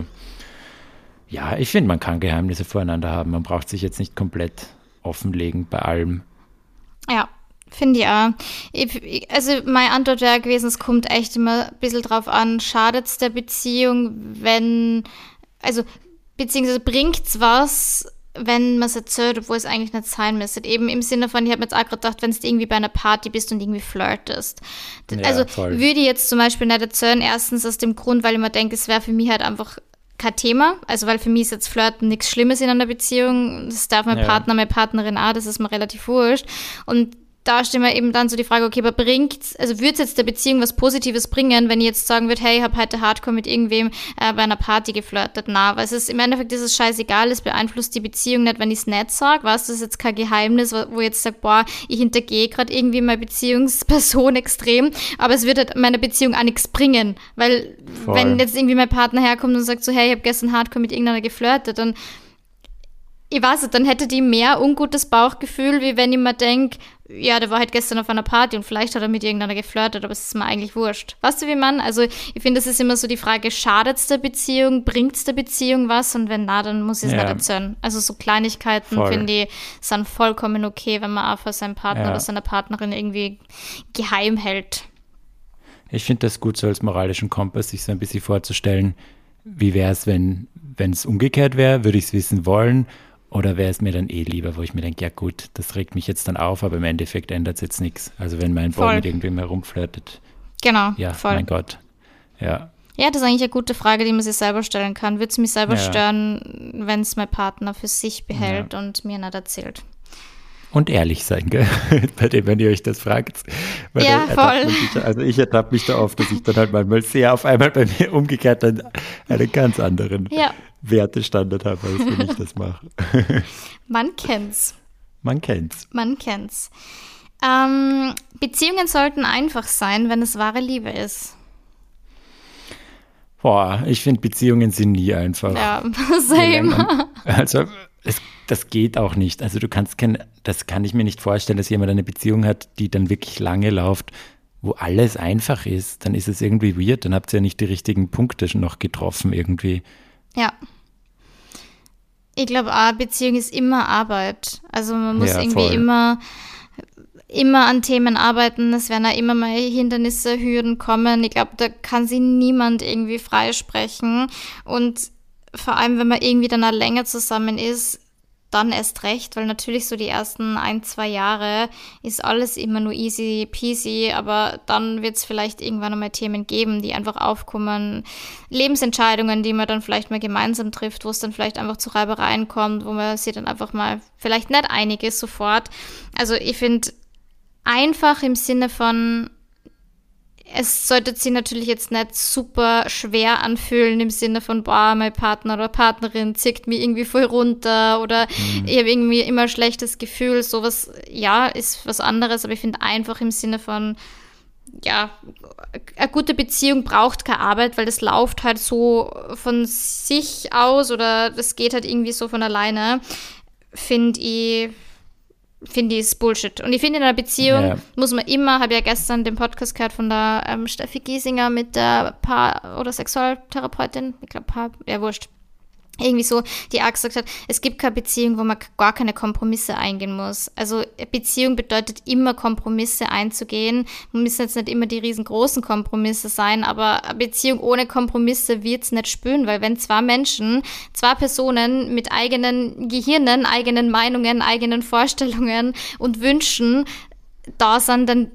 ja, ich finde, man kann Geheimnisse voreinander haben. Man braucht sich jetzt nicht komplett offenlegen bei allem. Ja, finde ich auch. Ich, also meine Antwort wäre gewesen, es kommt echt immer ein bisschen drauf an, schadet es der Beziehung, wenn, also beziehungsweise bringt es was, wenn man es erzählt, obwohl es eigentlich nicht sein müsste. Eben im Sinne von, ich habe mir jetzt auch gerade gedacht, wenn du irgendwie bei einer Party bist und irgendwie flirtest. Ja, also voll. würde ich jetzt zum Beispiel nicht erzählen, erstens aus dem Grund, weil ich mir denke, es wäre für mich halt einfach kein Thema. Also weil für mich ist jetzt Flirten nichts Schlimmes in einer Beziehung. Das darf mein Ja. Partner, meine Partnerin auch, das ist mir relativ wurscht. Und da stellen wir eben dann so die Frage, okay, aber bringt, also würde es jetzt der Beziehung was Positives bringen, wenn ich jetzt sagen würde, hey, ich habe heute hardcore mit irgendwem äh, bei einer Party geflirtet? Na, weil es ist, im Endeffekt ist es scheißegal, es beeinflusst die Beziehung nicht, wenn ich es nicht sage, weißt du, das ist jetzt kein Geheimnis, wo, wo ich jetzt sage, boah, ich hintergehe gerade irgendwie meine Beziehungsperson extrem, aber es wird halt meiner Beziehung auch nichts bringen, weil Voll. wenn jetzt irgendwie mein Partner herkommt und sagt so, hey, ich habe gestern hardcore mit irgendeiner geflirtet, dann ich weiß nicht, dann hätte die mehr ungutes Bauchgefühl, wie wenn ich mir denke, ja, der war halt gestern auf einer Party und vielleicht hat er mit irgendeiner geflirtet, aber es ist mir eigentlich wurscht. Weißt du, wie man? Also ich finde, das ist immer so die Frage, schadet es der Beziehung, bringt es der Beziehung was? Und wenn na, dann muss ich es Ja. nicht erzählen. Also so Kleinigkeiten, Voll. finde ich, sind vollkommen okay, wenn man auch vor seinem Partner Ja. oder seiner Partnerin irgendwie geheim hält. Ich finde das gut, so als moralischen Kompass, sich so ein bisschen vorzustellen, wie wäre es, wenn es umgekehrt wäre, würde ich es wissen wollen oder wäre es mir dann eh lieber, wo ich mir denke, ja gut, das regt mich jetzt dann auf, aber im Endeffekt ändert es jetzt nichts. Also wenn mein Boy Voll. mit irgendwem herumflirtet, Genau, ja, voll. mein Gott. Ja, Ja, das ist eigentlich eine gute Frage, die man sich selber stellen kann. Würde es mich selber Ja. stören, wenn es mein Partner für sich behält und mir nicht erzählt? und ehrlich sein, gell? Bei dem, wenn ihr euch das fragt. Weil Ja, dann ertappt voll. man sich da- Also ich ertappe mich da oft, dass ich dann halt manchmal sehr auf einmal bei mir umgekehrt dann einen ganz anderen Ja. Wertestandard habe, als wenn ich das mache. Man kennt's. Man kennt's. Man kennt's. Ähm, Beziehungen sollten einfach sein, wenn es wahre Liebe ist. Boah, ich finde, Beziehungen sind nie einfach. Ja, Je länger- same. Also, es, das geht auch nicht. Also, du kannst kein, das kann ich mir nicht vorstellen, dass jemand eine Beziehung hat, die dann wirklich lange läuft, wo alles einfach ist. Dann ist es irgendwie weird. Dann habt ihr ja nicht die richtigen Punkte schon noch getroffen irgendwie. Ja. Ich glaube, auch, Beziehung ist immer Arbeit. Also man muss Ja, irgendwie voll. immer, immer an Themen arbeiten, es werden auch immer mal Hindernisse, Hürden kommen. Ich glaube, da kann sich niemand irgendwie freisprechen. Und vor allem, wenn man irgendwie dann auch länger zusammen ist, dann erst recht, weil natürlich so die ersten ein, zwei Jahre ist alles immer nur easy peasy, aber dann wird es vielleicht irgendwann einmal Themen geben, die einfach aufkommen, Lebensentscheidungen, die man dann vielleicht mal gemeinsam trifft, wo es dann vielleicht einfach zu Reibereien kommt, wo man sich dann einfach mal vielleicht nicht einig ist sofort. Also ich finde einfach im Sinne von, es sollte sich natürlich jetzt nicht super schwer anfühlen im Sinne von, boah, mein Partner oder Partnerin zickt mich irgendwie voll runter oder mhm. ich habe irgendwie immer ein schlechtes Gefühl. Sowas, ja, ist was anderes, aber ich finde einfach im Sinne von, ja, eine gute Beziehung braucht keine Arbeit, weil das läuft halt so von sich aus oder das geht halt irgendwie so von alleine, finde ich, finde ich, ist Bullshit. Und ich finde, in einer Beziehung ja. muss man immer, habe ja gestern den Podcast gehört von der ähm, Steffi Giesinger mit der Paar- oder Sexualtherapeutin, ich glaube Paar, ja wurscht, irgendwie so, die auch gesagt hat, es gibt keine Beziehung, wo man gar keine Kompromisse eingehen muss. Also Beziehung bedeutet immer Kompromisse einzugehen. Müssen jetzt nicht immer die riesengroßen Kompromisse sein, aber eine Beziehung ohne Kompromisse wird's nicht spüren, weil wenn zwei Menschen, zwei Personen mit eigenen Gehirnen, eigenen Meinungen, eigenen Vorstellungen und Wünschen da sind, dann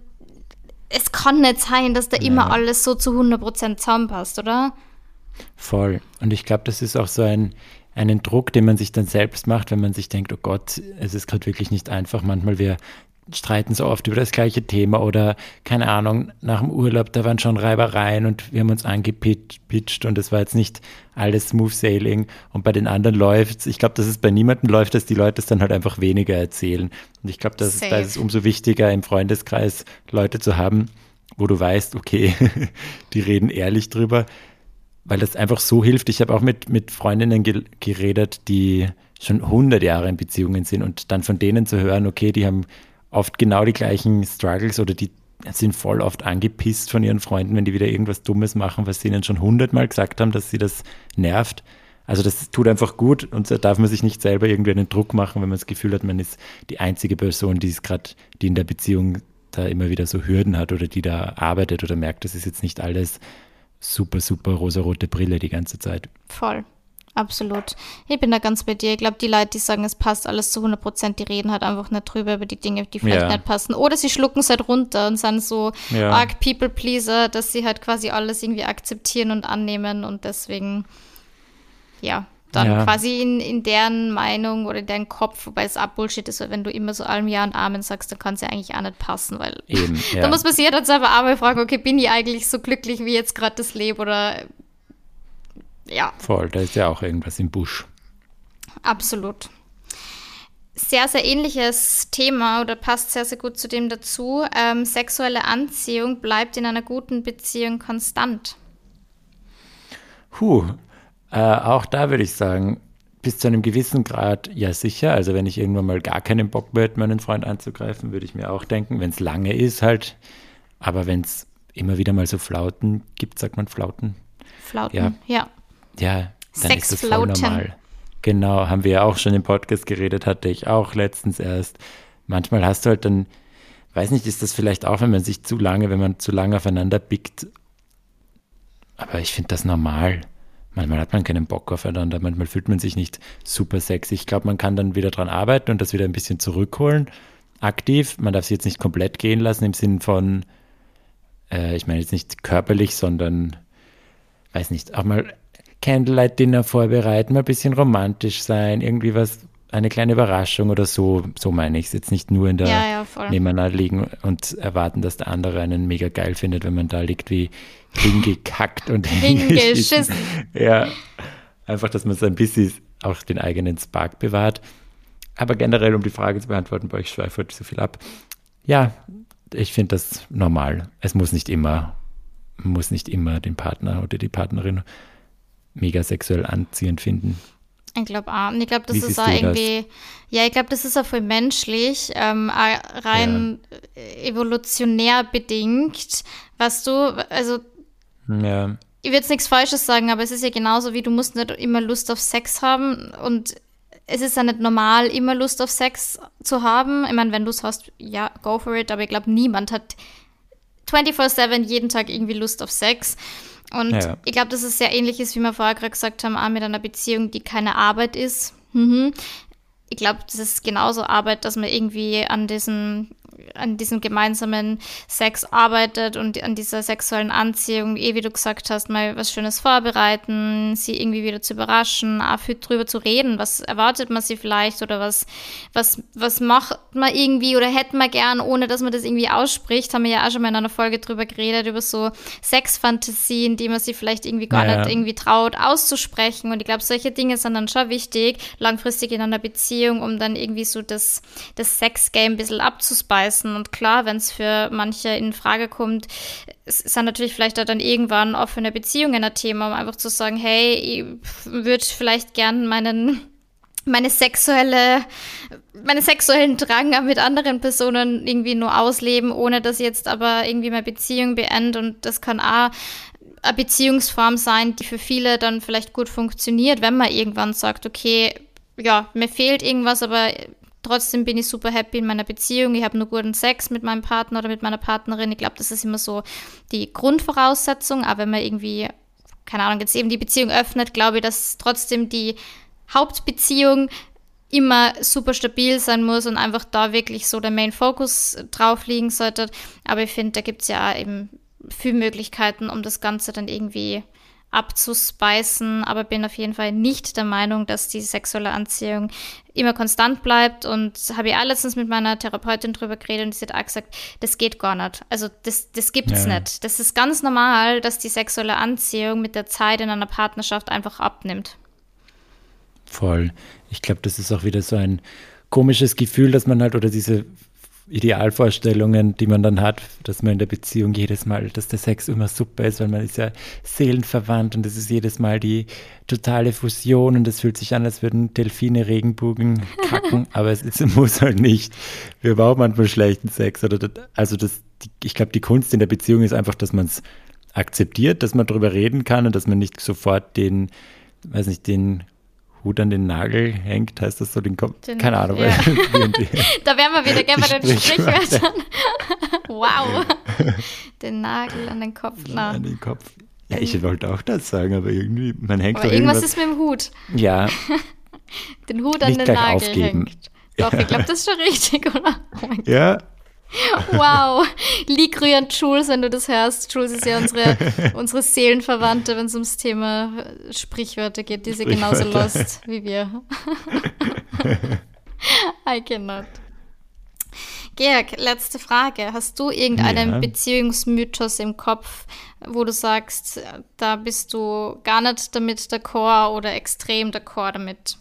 es kann nicht sein, dass da ja. immer alles so zu hundert Prozent zusammenpasst, oder? Voll. Und ich glaube, das ist auch so ein einen Druck, den man sich dann selbst macht, wenn man sich denkt, oh Gott, es ist gerade wirklich nicht einfach. Manchmal wir streiten so oft über das gleiche Thema oder, keine Ahnung, nach dem Urlaub, da waren schon Reibereien und wir haben uns angepitcht und es war jetzt nicht alles Smooth Sailing und bei den anderen läuft's. Ich glaube, dass es bei niemandem läuft, dass die Leute es dann halt einfach weniger erzählen. Und ich glaube, da ist es umso wichtiger, im Freundeskreis Leute zu haben, wo du weißt, okay, die reden ehrlich drüber, weil das einfach so hilft. Ich habe auch mit, mit Freundinnen ge- geredet, die schon hundert Jahre in Beziehungen sind und dann von denen zu hören, okay, die haben oft genau die gleichen Struggles oder die sind voll oft angepisst von ihren Freunden, wenn die wieder irgendwas Dummes machen, was sie ihnen schon hundertmal gesagt haben, dass sie das nervt. Also das tut einfach gut und da darf man sich nicht selber irgendwie einen Druck machen, wenn man das Gefühl hat, man ist die einzige Person, die es gerade, die in der Beziehung da immer wieder so Hürden hat oder die da arbeitet oder merkt, das ist jetzt nicht alles super, super rosarote Brille die ganze Zeit. Voll, absolut. Ich bin da ganz bei dir. Ich glaube, die Leute, die sagen, es passt alles zu hundert Prozent, die reden halt einfach nicht drüber über die Dinge, die vielleicht ja. nicht passen. Oder sie schlucken es halt runter und sind so ja. arg People-Pleaser, dass sie halt quasi alles irgendwie akzeptieren und annehmen und deswegen, ja, dann ja. quasi in, in deren Meinung oder in deren Kopf, wobei es auch Bullshit ist, weil wenn du immer so allem Ja und Amen sagst, dann kann es ja eigentlich auch nicht passen, weil Eben, ja. da muss man sich ja dann selber auch mal fragen, okay, bin ich eigentlich so glücklich, wie jetzt gerade das lebe oder ja. Voll, da ist ja auch irgendwas im Busch. Absolut. Sehr, sehr ähnliches Thema oder passt sehr, sehr gut zu dem dazu. Ähm, sexuelle Anziehung bleibt in einer guten Beziehung konstant. Puh, Äh, auch da würde ich sagen, bis zu einem gewissen Grad ja sicher. Also wenn ich irgendwann mal gar keinen Bock mehr hätte, meinen Freund anzugreifen, würde ich mir auch denken, wenn es lange ist halt. Aber wenn es immer wieder mal so Flauten gibt, sagt man Flauten? Flauten, ja. Ja, ja dann ist das voll normal. Genau, haben wir ja auch schon im Podcast geredet, hatte ich auch letztens erst. Manchmal hast du halt dann, weiß nicht, ist das vielleicht auch, wenn man sich zu lange, wenn man zu lange aufeinander pickt. Aber ich finde das normal. Manchmal hat man keinen Bock aufeinander, manchmal fühlt man sich nicht super sexy. Ich glaube, man kann dann wieder dran arbeiten und das wieder ein bisschen zurückholen, aktiv. Man darf sich jetzt nicht komplett gehen lassen im Sinn von, äh, ich meine jetzt nicht körperlich, sondern, weiß nicht, auch mal Candlelight-Dinner vorbereiten, mal ein bisschen romantisch sein, irgendwie was, eine kleine Überraschung oder so, so meine ich es. Jetzt nicht nur in der ja, ja, voll. nebeneinander liegen und erwarten, dass der andere einen mega geil findet, wenn man da liegt wie hingekackt und hingeschissen. Ja, einfach, dass man so ein bisschen auch den eigenen Spark bewahrt. Aber generell, um die Frage zu beantworten, weil ich schweife heute so viel ab. Ja, ich finde das normal. Es muss nicht immer, muss nicht immer den Partner oder die Partnerin mega sexuell anziehend finden. Ich glaube auch. Und ich glaube, das Wie ist auch irgendwie, das? ja, ich glaube, das ist auch voll menschlich, ähm, rein ja. evolutionär bedingt. Weißt du, also ja. ich will jetzt nichts Falsches sagen, aber es ist ja genauso wie, du musst nicht immer Lust auf Sex haben und es ist ja nicht normal, immer Lust auf Sex zu haben. Ich meine, wenn du es hast, ja, go for it, aber ich glaube, niemand hat vierundzwanzig sieben jeden Tag irgendwie Lust auf Sex. Und ja. ich glaube, dass es sehr ähnlich ist, wie wir vorher gerade gesagt haben, auch mit einer Beziehung, die keine Arbeit ist. Mhm. Ich glaube, das ist genauso Arbeit, dass man irgendwie an diesem, an diesem gemeinsamen Sex arbeitet und an dieser sexuellen Anziehung, eh wie du gesagt hast, mal was Schönes vorbereiten, sie irgendwie wieder zu überraschen, auch viel drüber zu reden, was erwartet man sie vielleicht oder was, was, was macht man irgendwie oder hätte man gern, ohne dass man das irgendwie ausspricht, haben wir ja auch schon mal in einer Folge drüber geredet, über so Sexfantasien, die man sich vielleicht irgendwie gar ja. nicht irgendwie traut auszusprechen, und ich glaube, solche Dinge sind dann schon wichtig, langfristig in einer Beziehung, um dann irgendwie so das, das Sex-Game ein bisschen abzuspeisen. Und klar, wenn es für manche in Frage kommt, es sind natürlich vielleicht auch dann irgendwann offene Beziehungen ein Thema, um einfach zu sagen, hey, ich würde vielleicht gern meinen meine sexuelle, meine sexuellen Drang mit anderen Personen irgendwie nur ausleben, ohne dass ich jetzt aber irgendwie meine Beziehung beende, und das kann auch eine Beziehungsform sein, die für viele dann vielleicht gut funktioniert, wenn man irgendwann sagt, okay, ja, mir fehlt irgendwas, aber trotzdem bin ich super happy in meiner Beziehung. Ich habe nur guten Sex mit meinem Partner oder mit meiner Partnerin. Ich glaube, das ist immer so die Grundvoraussetzung. Aber wenn man irgendwie, keine Ahnung, jetzt eben die Beziehung öffnet, glaube ich, dass trotzdem die Hauptbeziehung immer super stabil sein muss und einfach da wirklich so der Main Focus drauf liegen sollte. Aber ich finde, da gibt es ja auch eben viele Möglichkeiten, um das Ganze dann irgendwie abzuspeisen, aber bin auf jeden Fall nicht der Meinung, dass die sexuelle Anziehung immer konstant bleibt, und habe ich auch letztens mit meiner Therapeutin drüber geredet und sie hat auch gesagt, das geht gar nicht. Also das, das gibt's ja. nicht. Das ist ganz normal, dass die sexuelle Anziehung mit der Zeit in einer Partnerschaft einfach abnimmt. Voll. Ich glaube, das ist auch wieder so ein komisches Gefühl, dass man halt, oder diese Idealvorstellungen, die man dann hat, dass man in der Beziehung jedes Mal, dass der Sex immer super ist, weil man ist ja seelenverwandt und es ist jedes Mal die totale Fusion und es fühlt sich an, als würden Delfine Regenbogen kacken, aber es ist, muss halt nicht. Wir brauchen manchmal schlechten Sex. Oder das, also das, ich glaube, die Kunst in der Beziehung ist einfach, dass man es akzeptiert, dass man darüber reden kann und dass man nicht sofort den, weiß nicht, den Hut an den Nagel hängt, heißt das so, den Kopf? Den, keine Ahnung. Ja. Da wären wir wieder gerne bei den Sprichwörtern. Wow. Den Nagel an den Kopf. Na. An den Kopf. Ja, ich wollte auch das sagen, aber irgendwie, man hängt aber doch irgendwas. Irgendwas ist mit dem Hut. Ja. Den Hut an nicht den gleich Nagel aufgeben. hängt. Doch, ja. Ich glaube, das ist schon richtig, oder? Oh mein ja. Gott. Wow, lieg rührend Jules, wenn du das hörst. Jules ist ja unsere, unsere Seelenverwandte, wenn es ums Thema Sprichwörter geht. Die ist ja genauso lost wie wir. I cannot. Georg, letzte Frage. Hast du irgendeinen ja. Beziehungsmythos im Kopf, wo du sagst, da bist du gar nicht damit d'accord oder extrem d'accord damit?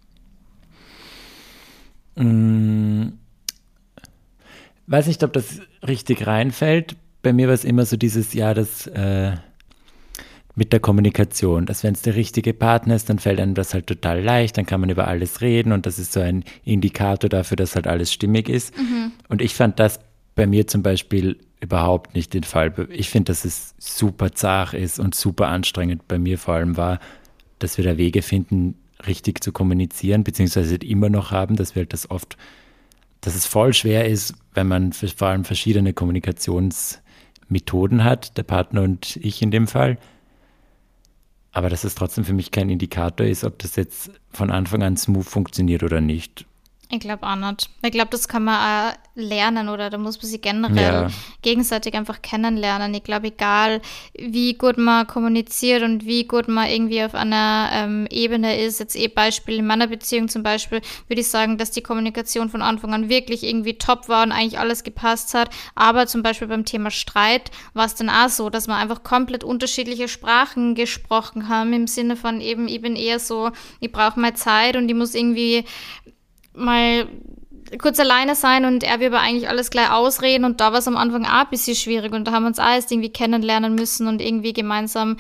Mm. Weiß nicht, ob das richtig reinfällt. Bei mir war es immer so dieses Jahr, das äh, mit der Kommunikation, dass wenn es der richtige Partner ist, dann fällt einem das halt total leicht, dann kann man über alles reden und das ist so ein Indikator dafür, dass halt alles stimmig ist. Mhm. Und ich fand das bei mir zum Beispiel überhaupt nicht den Fall. Ich finde, dass es super zart ist und super anstrengend bei mir vor allem war, dass wir da Wege finden, richtig zu kommunizieren, beziehungsweise immer noch haben, dass wir halt das oft dass es voll schwer ist, wenn man vor allem verschiedene Kommunikationsmethoden hat, der Partner und ich in dem Fall. Aber dass es trotzdem für mich kein Indikator ist, ob das jetzt von Anfang an smooth funktioniert oder nicht. Ich glaube auch nicht. Ich glaube, das kann man auch lernen oder da muss man sich generell ja. gegenseitig einfach kennenlernen. Ich glaube, egal wie gut man kommuniziert und wie gut man irgendwie auf einer ähm, Ebene ist, jetzt eh Beispiel in meiner Beziehung zum Beispiel, würde ich sagen, dass die Kommunikation von Anfang an wirklich irgendwie top war und eigentlich alles gepasst hat. Aber zum Beispiel beim Thema Streit war es dann auch so, dass wir einfach komplett unterschiedliche Sprachen gesprochen haben, im Sinne von eben, ich bin eher so, ich brauche mal Zeit und ich muss irgendwie mal kurz alleine sein und er will aber eigentlich alles gleich ausreden und da war es am Anfang auch ein bisschen schwierig und da haben wir uns auch erst irgendwie kennenlernen müssen und irgendwie gemeinsam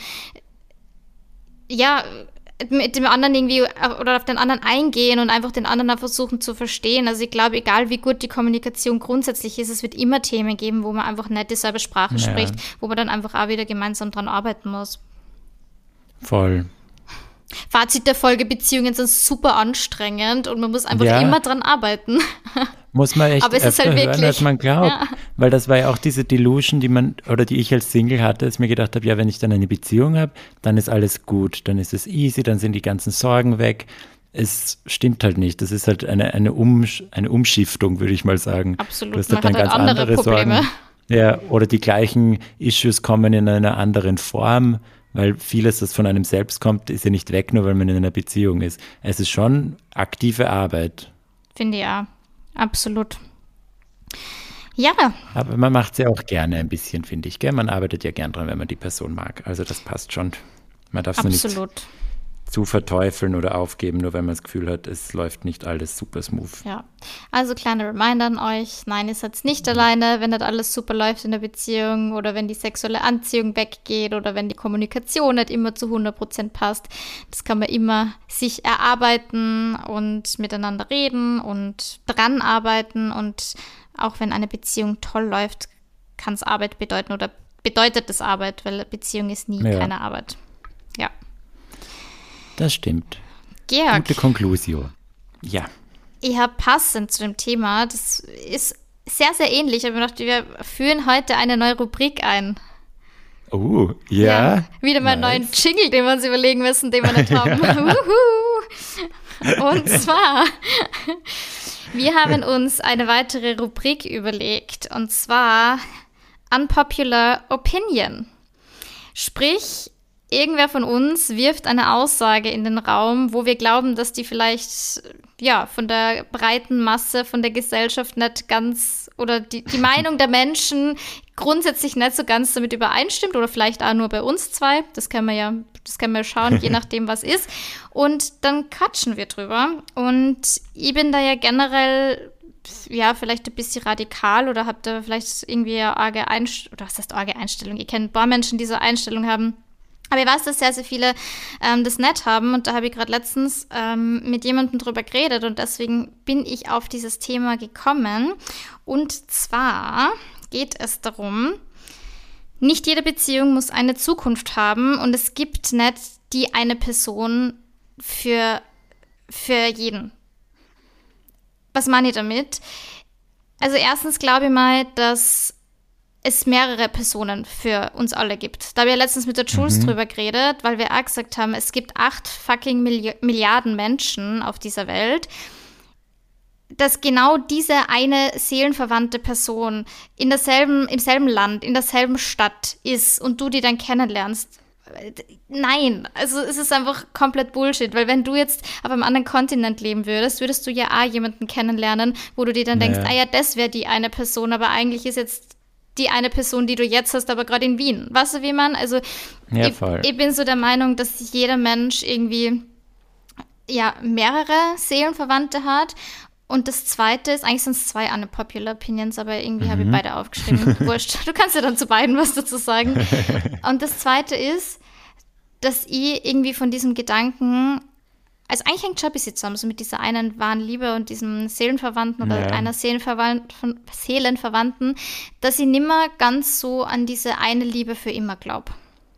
ja, mit dem anderen irgendwie oder auf den anderen eingehen und einfach den anderen versuchen zu verstehen. Also ich glaube, egal wie gut die Kommunikation grundsätzlich ist, es wird immer Themen geben, wo man einfach nicht dieselbe Sprache ja. spricht, wo man dann einfach auch wieder gemeinsam dran arbeiten muss. Voll. Fazit der Folge, Beziehungen sind super anstrengend und man muss einfach ja. immer dran arbeiten. Muss man echt Aber es ist öfter halt hören, wirklich, als man glaubt. ja. Weil das war ja auch diese Delusion, die man, oder die ich als Single hatte, dass ich mir gedacht habe, ja, wenn ich dann eine Beziehung habe, dann ist alles gut, dann ist es easy, dann sind die ganzen Sorgen weg. Es stimmt halt nicht. Das ist halt eine, eine, Umsch- eine Umschiftung, würde ich mal sagen. Absolut, du hast man halt dann hat ganz halt andere, andere Probleme. Sorgen. Ja, oder die gleichen Issues kommen in einer anderen Form, weil vieles, das von einem selbst kommt, ist ja nicht weg, nur weil man in einer Beziehung ist. Es ist schon aktive Arbeit. Finde ich ja, absolut. Ja. Aber man macht es ja auch gerne ein bisschen, finde ich. Gell? Man arbeitet ja gern dran, wenn man die Person mag. Also das passt schon. Man darf es nicht zu verteufeln oder aufgeben, nur weil man das Gefühl hat, es läuft nicht alles super smooth. Ja, also kleine Reminder an euch, nein, ihr seid nicht alleine, wenn nicht alles super läuft in der Beziehung oder wenn die sexuelle Anziehung weggeht oder wenn die Kommunikation nicht immer zu hundert Prozent passt. Das kann man immer sich erarbeiten und miteinander reden und dran arbeiten, und auch wenn eine Beziehung toll läuft, kann es Arbeit bedeuten oder bedeutet es Arbeit, weil Beziehung ist nie ja. keine Arbeit. Ja. Das stimmt. Georg. Gute Konklusion. Ja. Ich habe passend zu dem Thema, das ist sehr, sehr ähnlich. Ich habe mir gedacht, wir führen heute eine neue Rubrik ein. Oh, ja. ja wieder mal nice. Einen neuen Jingle, den wir uns überlegen müssen, den wir nicht haben. Und zwar, wir haben uns eine weitere Rubrik überlegt, und zwar Unpopular Opinion. Sprich, irgendwer von uns wirft eine Aussage in den Raum, wo wir glauben, dass die vielleicht ja von der breiten Masse, von der Gesellschaft nicht ganz, oder die, die Meinung der Menschen grundsätzlich nicht so ganz damit übereinstimmt, oder vielleicht auch nur bei uns zwei. Das können wir ja, das können wir schauen, je nachdem, was ist. Und dann quatschen wir drüber. Und ich bin da ja generell ja, vielleicht ein bisschen radikal oder habt ihr vielleicht irgendwie eine arge Einstellung, oder was heißt arge Einstellung? Ihr kennt ein paar Menschen, die so Einstellung haben. Aber ich weiß, dass sehr, sehr viele ähm, das nicht haben, und da habe ich gerade letztens ähm, mit jemandem drüber geredet, und deswegen bin ich auf dieses Thema gekommen. Und zwar geht es darum, nicht jede Beziehung muss eine Zukunft haben, und es gibt nicht die eine Person für, für jeden. Was meine ich damit? Also erstens glaube ich mal, dass es mehrere Personen für uns alle gibt. Da habe ich ja letztens mit der Jules mhm. drüber geredet, weil wir auch gesagt haben, es gibt acht fucking Milli- Milliarden Menschen auf dieser Welt, dass genau diese eine seelenverwandte Person in derselben, im selben Land, in derselben Stadt ist und du die dann kennenlernst. Nein, also es ist einfach komplett Bullshit, weil wenn du jetzt auf einem anderen Kontinent leben würdest, würdest du ja auch jemanden kennenlernen, wo du dir dann denkst, naja. ah ja, das wäre die eine Person, aber eigentlich ist jetzt die eine Person, die du jetzt hast, aber gerade in Wien. Weißt du, wie man? Also ja, ich, ich bin so der Meinung, dass jeder Mensch irgendwie ja mehrere Seelenverwandte hat. Und das Zweite ist, eigentlich sind es zwei unpopular Opinions, aber irgendwie mhm. habe ich beide aufgeschrieben. Wurscht. Du kannst ja dann zu beiden was dazu sagen. Und das Zweite ist, dass ich irgendwie von diesem Gedanken, also eigentlich hängt schon ein bisschen zusammen, so mit dieser einen wahren Liebe und diesem Seelenverwandten oder ja. einer Seelenverwandten, Seelenverwandten, dass ich nimmer ganz so an diese eine Liebe für immer glaube.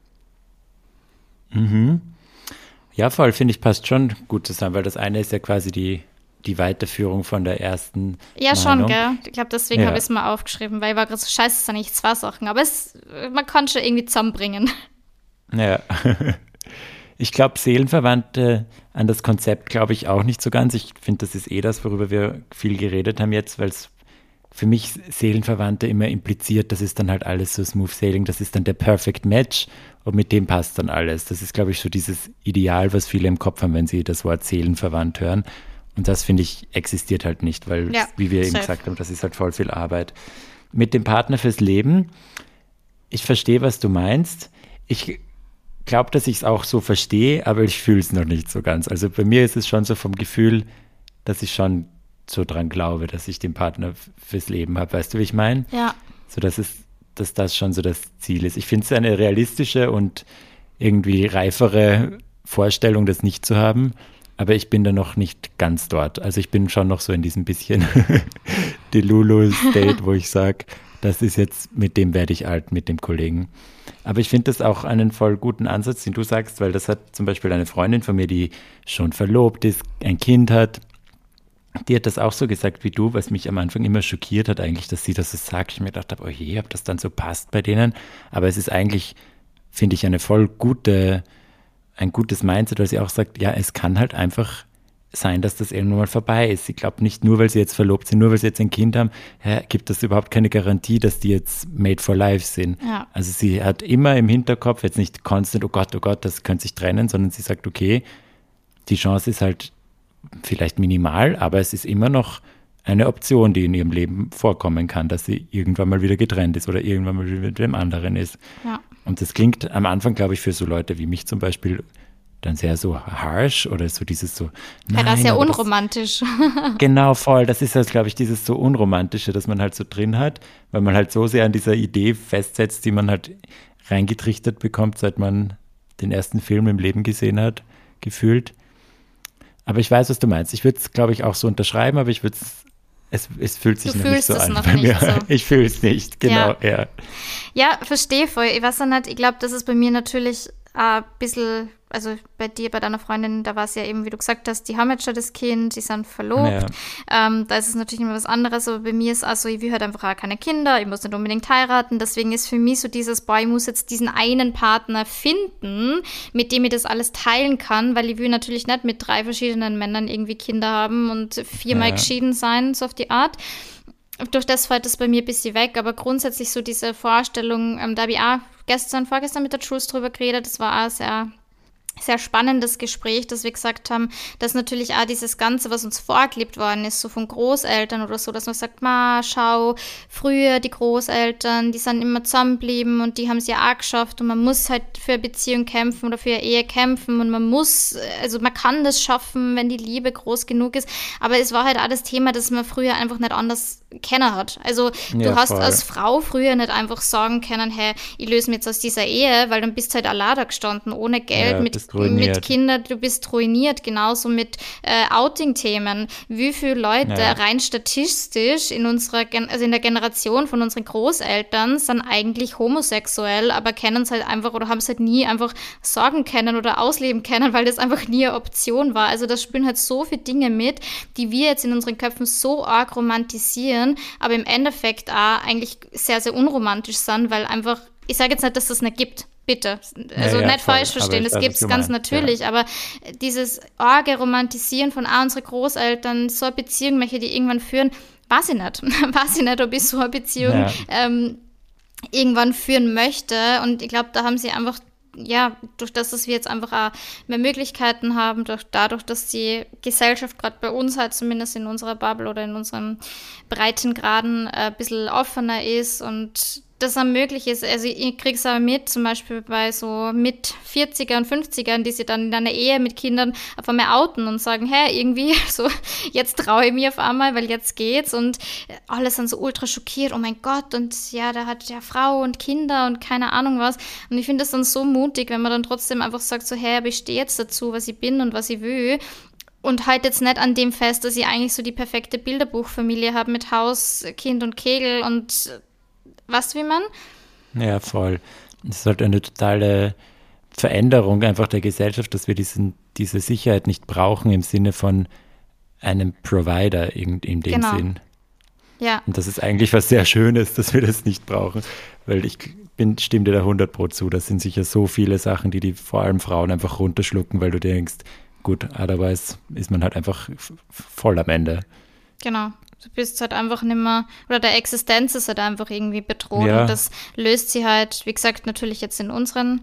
Mhm. Ja, voll, finde ich, passt schon gut zusammen, weil das eine ist ja quasi die, die Weiterführung von der ersten Ja, Meinung. Schon, gell? Ich glaube, deswegen ja. habe ich es mal aufgeschrieben, weil ich war gerade so, scheiße, es sind eigentlich zwei Sachen, aber es, man kann schon irgendwie zusammenbringen. Ja, ich glaube, Seelenverwandte, an das Konzept glaube ich auch nicht so ganz. Ich finde, das ist eh das, worüber wir viel geredet haben jetzt, weil es für mich Seelenverwandte immer impliziert, das ist dann halt alles so smooth sailing, das ist dann der perfect match und mit dem passt dann alles. Das ist, glaube ich, so dieses Ideal, was viele im Kopf haben, wenn sie das Wort Seelenverwandt hören. Und das, finde ich, existiert halt nicht, weil, ja, wie wir safe. eben gesagt haben, das ist halt voll viel Arbeit. Mit dem Partner fürs Leben, ich verstehe, was du meinst. Ich glaube, dass ich es auch so verstehe, aber ich fühle es noch nicht so ganz. Also bei mir ist es schon so vom Gefühl, dass ich schon so dran glaube, dass ich den Partner f- fürs Leben habe. Weißt du, wie ich meine? Ja. So, dass, es, dass das schon so das Ziel ist. Ich finde es eine realistische und irgendwie reifere Vorstellung, das nicht zu haben, aber ich bin da noch nicht ganz dort. Also ich bin schon noch so in diesem bisschen Delulu-State, wo ich sage, das ist jetzt, mit dem werde ich alt, mit dem Kollegen. Aber ich finde das auch einen voll guten Ansatz, den du sagst, weil das hat zum Beispiel eine Freundin von mir, die schon verlobt ist, ein Kind hat, die hat das auch so gesagt wie du, was mich am Anfang immer schockiert hat eigentlich, dass sie das so sagt. Ich mir gedacht habe, oh je, ob das dann so passt bei denen. Aber es ist eigentlich, finde ich, eine voll gute, ein gutes Mindset, weil sie auch sagt, ja, es kann halt einfach sein, dass das irgendwann mal vorbei ist. Ich glaube nicht nur, weil sie jetzt verlobt sind, nur weil sie jetzt ein Kind haben, ja, gibt das überhaupt keine Garantie, dass die jetzt made for life sind. Ja. Also sie hat immer im Hinterkopf, jetzt nicht constant, oh Gott, oh Gott, das könnte sich trennen, sondern sie sagt, okay, die Chance ist halt vielleicht minimal, aber es ist immer noch eine Option, die in ihrem Leben vorkommen kann, dass sie irgendwann mal wieder getrennt ist oder irgendwann mal wieder mit dem anderen ist. Ja. Und das klingt am Anfang, glaube ich, für so Leute wie mich zum Beispiel dann sehr so harsh oder so dieses so, nein, ja, das ist ja unromantisch. Das, genau, voll. Das ist halt, glaube ich, dieses so Unromantische, das man halt so drin hat, weil man halt so sehr an dieser Idee festsetzt, die man halt reingetrichtert bekommt, seit man den ersten Film im Leben gesehen hat, gefühlt. Aber ich weiß, was du meinst. Ich würde es, glaube ich, auch so unterschreiben, aber ich würde es, es fühlt sich du noch nicht so an noch bei nicht mir. So. Ich fühle es nicht, genau, ja. Ja, ja verstehe voll. Ich weiß nicht, ich glaube, das ist bei mir natürlich ein bisschen, also bei dir, bei deiner Freundin, da war es ja eben, wie du gesagt hast, die haben jetzt schon das Kind, die sind verlobt. Ja. Ähm, da ist es natürlich immer was anderes, aber bei mir ist also, ich will halt einfach auch keine Kinder, ich muss nicht unbedingt heiraten, deswegen ist für mich so dieses, boah, ich muss jetzt diesen einen Partner finden, mit dem ich das alles teilen kann, weil ich will natürlich nicht mit drei verschiedenen Männern irgendwie Kinder haben und viermal ja. geschieden sein, so auf die Art. Durch das fällt das bei mir ein bisschen weg, aber grundsätzlich so diese Vorstellung, ähm, da habe ich auch gestern, vorgestern mit der Jules drüber geredet, das war auch sehr, sehr spannendes Gespräch, dass wir gesagt haben, dass natürlich auch dieses Ganze, was uns vorgelebt worden ist, so von Großeltern oder so, dass man sagt, ma, schau, früher die Großeltern, die sind immer zusammengeblieben und die haben es ja auch geschafft und man muss halt für eine Beziehung kämpfen oder für eine Ehe kämpfen und man muss, also man kann das schaffen, wenn die Liebe groß genug ist, aber es war halt auch das Thema, dass man früher einfach nicht anders kennen hat. Also du ja, hast voll. Als Frau früher nicht einfach sagen können, hey, ich löse mich jetzt aus dieser Ehe, weil dann bist du halt allein da gestanden, ohne Geld, ja, mit, mit Kindern, du bist ruiniert, genauso mit äh, Outing-Themen. Wie viele Leute ja. rein statistisch in unserer, also in der Generation von unseren Großeltern sind eigentlich homosexuell, aber kennen es halt einfach oder haben es halt nie einfach sagen können oder ausleben können, weil das einfach nie eine Option war. Also das spielen halt so viele Dinge mit, die wir jetzt in unseren Köpfen so arg romantisieren, aber im Endeffekt auch eigentlich sehr, sehr unromantisch sind, weil einfach, ich sage jetzt nicht, dass es das nicht gibt, bitte, also ja, ja, nicht voll. falsch verstehen, das gibt es ganz natürlich, ja. aber dieses arge Romantisieren von auch unseren Großeltern, so eine Beziehung möchte die irgendwann führen, weiß ich nicht, weiß ich nicht, ob ich so eine Beziehung ja. ähm, irgendwann führen möchte und ich glaube, da haben sie einfach ja, durch das, dass wir jetzt einfach auch mehr Möglichkeiten haben, durch, dadurch, dass die Gesellschaft gerade bei uns halt zumindest in unserer Bubble oder in unserem Breitengraden äh, ein bisschen offener ist und das dann möglich ist. Also ich kriege es aber mit, zum Beispiel bei so mit vierziger und fünfzigern, die sich dann in einer Ehe mit Kindern auf einmal outen und sagen, hey, irgendwie, so, jetzt traue ich mich auf einmal, weil jetzt geht's und alle sind so ultra schockiert, oh mein Gott, und ja, da hat ja Frau und Kinder und keine Ahnung was. Und ich finde das dann so mutig, wenn man dann trotzdem einfach sagt, so, hey, aber ich stehe jetzt dazu, was ich bin und was ich will. Und halt jetzt nicht an dem fest, dass ich eigentlich so die perfekte Bilderbuchfamilie habe mit Haus, Kind und Kegel und was wie man? Ja, voll. Es ist halt eine totale Veränderung einfach der Gesellschaft, dass wir diesen, diese Sicherheit nicht brauchen im Sinne von einem Provider in, in dem genau. Sinn. Ja. Und das ist eigentlich was sehr Schönes, dass wir das nicht brauchen, weil ich bin, stimme dir da hundert Pro zu. Das sind sicher so viele Sachen, die die vor allem Frauen einfach runterschlucken, weil du denkst, gut, otherwise ist man halt einfach voll am Ende. Genau. Du bist halt einfach nicht mehr, oder der Existenz ist halt einfach irgendwie bedroht ja. und das löst sie halt, wie gesagt, natürlich jetzt in unseren,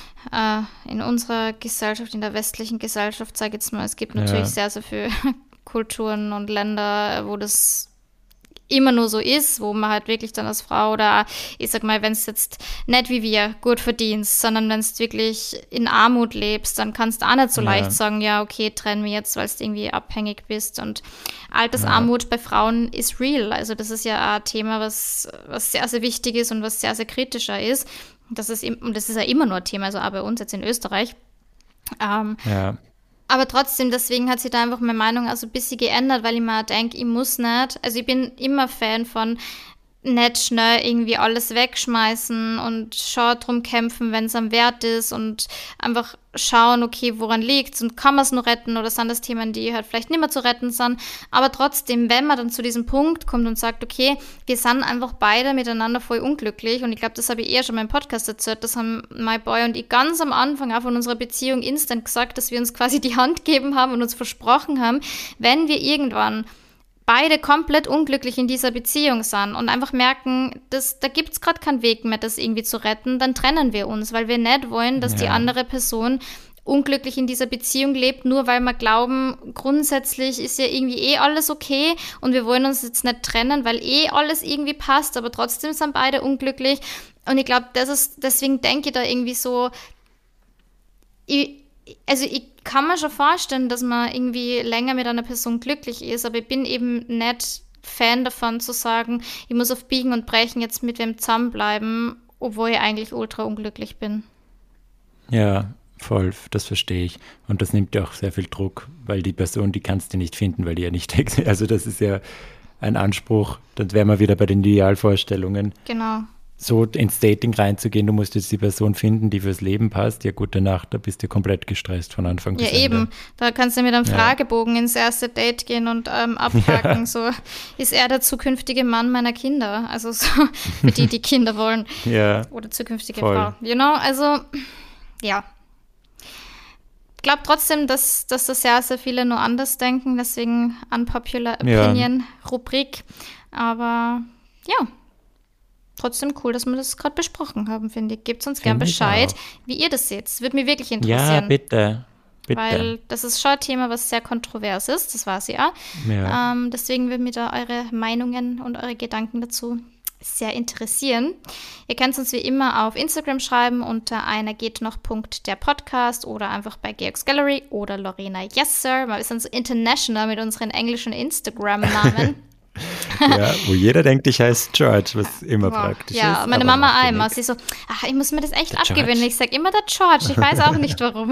äh, in unserer Gesellschaft, in der westlichen Gesellschaft, sage ich jetzt mal, es gibt natürlich ja. sehr, sehr viele Kulturen und Länder, wo das immer nur so ist, wo man halt wirklich dann als Frau oder ich sag mal, wenn es jetzt nicht wie wir gut verdienst, sondern wenn es wirklich in Armut lebst, dann kannst du auch nicht so ja. leicht sagen, ja, okay, trenn mich jetzt, weil du irgendwie abhängig bist und Altersarmut ja. bei Frauen ist real, also das ist ja ein Thema, was, was sehr, sehr wichtig ist und was sehr, sehr kritischer ist. Das ist, und das ist ja immer nur ein Thema, also auch bei uns jetzt in Österreich. Ähm, ja. Aber trotzdem, deswegen hat sich da einfach meine Meinung also ein bisschen geändert, weil ich mir denke, ich muss nicht, also ich bin immer Fan von nicht schnell irgendwie alles wegschmeißen und schon drum kämpfen, wenn es am Wert ist und einfach schauen, okay, woran liegt's und kann man es nur retten oder sind das Themen, die halt vielleicht nicht mehr zu retten sind. Aber trotzdem, wenn man dann zu diesem Punkt kommt und sagt, okay, wir sind einfach beide miteinander voll unglücklich und ich glaube, das habe ich eher schon in meinem Podcast erzählt, das haben my boy und ich ganz am Anfang auch von unserer Beziehung instant gesagt, dass wir uns quasi die Hand gegeben haben und uns versprochen haben, wenn wir irgendwann beide komplett unglücklich in dieser Beziehung sind und einfach merken, dass, da gibt es gerade keinen Weg mehr, das irgendwie zu retten, dann trennen wir uns, weil wir nicht wollen, dass ja. die andere Person unglücklich in dieser Beziehung lebt, nur weil wir glauben, grundsätzlich ist ja irgendwie eh alles okay und wir wollen uns jetzt nicht trennen, weil eh alles irgendwie passt, aber trotzdem sind beide unglücklich. Und ich glaube, das ist, deswegen denke ich da irgendwie so, ich, also ich kann mir schon vorstellen, dass man irgendwie länger mit einer Person glücklich ist, aber ich bin eben nicht Fan davon zu sagen, ich muss auf Biegen und Brechen jetzt mit wem zusammenbleiben, obwohl ich eigentlich ultra unglücklich bin. Ja, voll, das verstehe ich. Und das nimmt ja auch sehr viel Druck, weil die Person, die kannst du nicht finden, weil die ja nicht existiert. Also das ist ja ein Anspruch, dann wären wir wieder bei den Idealvorstellungen. Genau. So ins Dating reinzugehen, du musst jetzt die Person finden, die fürs Leben passt. Ja, gute Nacht, da bist du komplett gestresst von Anfang bis Ende. Ja, eben. Da kannst du mit einem ja. Fragebogen ins erste Date gehen und ähm, abhaken. Ja. So, ist er der zukünftige Mann meiner Kinder? Also so, für die, die Kinder wollen. Ja. Oder zukünftige Voll. Frau. You know, also, ja. Ich glaube trotzdem, dass, dass das sehr, sehr viele nur anders denken. Deswegen Unpopular Opinion ja. Rubrik. Aber, ja. Trotzdem cool, dass wir das gerade besprochen haben, finde ich. Gebt uns gern Bescheid, wie ihr das seht. Das würde mich wirklich interessieren. Ja, bitte. bitte. Weil das ist schon ein Thema, was sehr kontrovers ist. Das war es ja. ja. Ähm, deswegen würden mich da eure Meinungen und eure Gedanken dazu sehr interessieren. Ihr könnt uns wie immer auf Instagram schreiben unter einer geht noch Punkt der Podcast oder einfach bei Georgs Gallery oder Lorena Yes Sir. Wir sind so international mit unseren englischen Instagram-Namen. Ja, wo jeder denkt, ich heiße George, was immer wow. praktisch ja, ist. Ja, meine Mama auch immer. Sie so, ach, ich muss mir das echt der abgewöhnen. George. Ich sage immer der George. Ich weiß auch nicht, warum.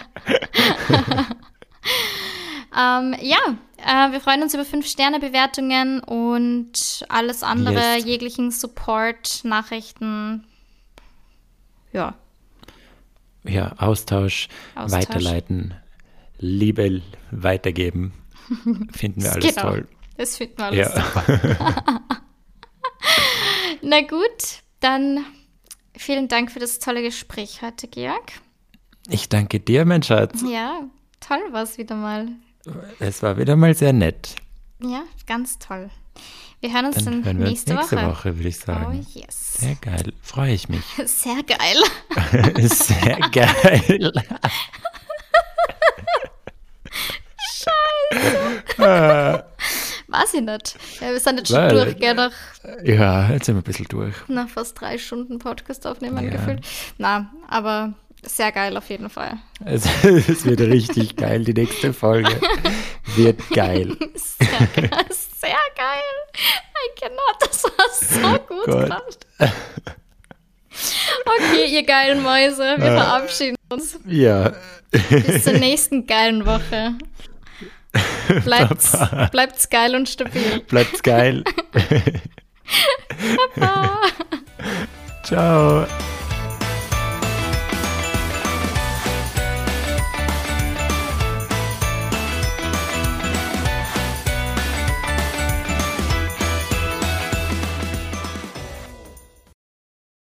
ähm, ja, äh, wir freuen uns über fünf Sterne Bewertungen und alles andere, yes. jeglichen Support, Nachrichten. Ja. Ja, Austausch, Austausch. weiterleiten, Liebe weitergeben. Finden wir alles genau. toll. Das finden wir alles ja. super. Na gut, dann vielen Dank für das tolle Gespräch heute, Georg. Ich danke dir, mein Schatz. Ja, toll war es wieder mal. Es war wieder mal sehr nett. Ja, ganz toll. Wir hören uns dann, dann hören wir nächste, uns nächste Woche. Woche, würde ich sagen. Oh yes. Sehr geil, freue ich mich. Sehr geil. Sehr geil. Scheiße. Weiß ich nicht. Ja, wir sind jetzt schon Weil, durch, gell? Nach, ja, jetzt sind wir ein bisschen durch. Nach fast drei Stunden Podcast aufnehmen ja. gefühlt. Na, aber sehr geil auf jeden Fall. Es, es wird richtig geil. Die nächste Folge wird geil. Sehr geil. Sehr geil. I cannot. Das war so gut gemacht. Okay, ihr geilen Mäuse. Wir äh, verabschieden uns. Ja. Bis zur nächsten geilen Woche. Bleibt's, bleibt's geil und stabil. Bleibt's geil. Papa. Ciao.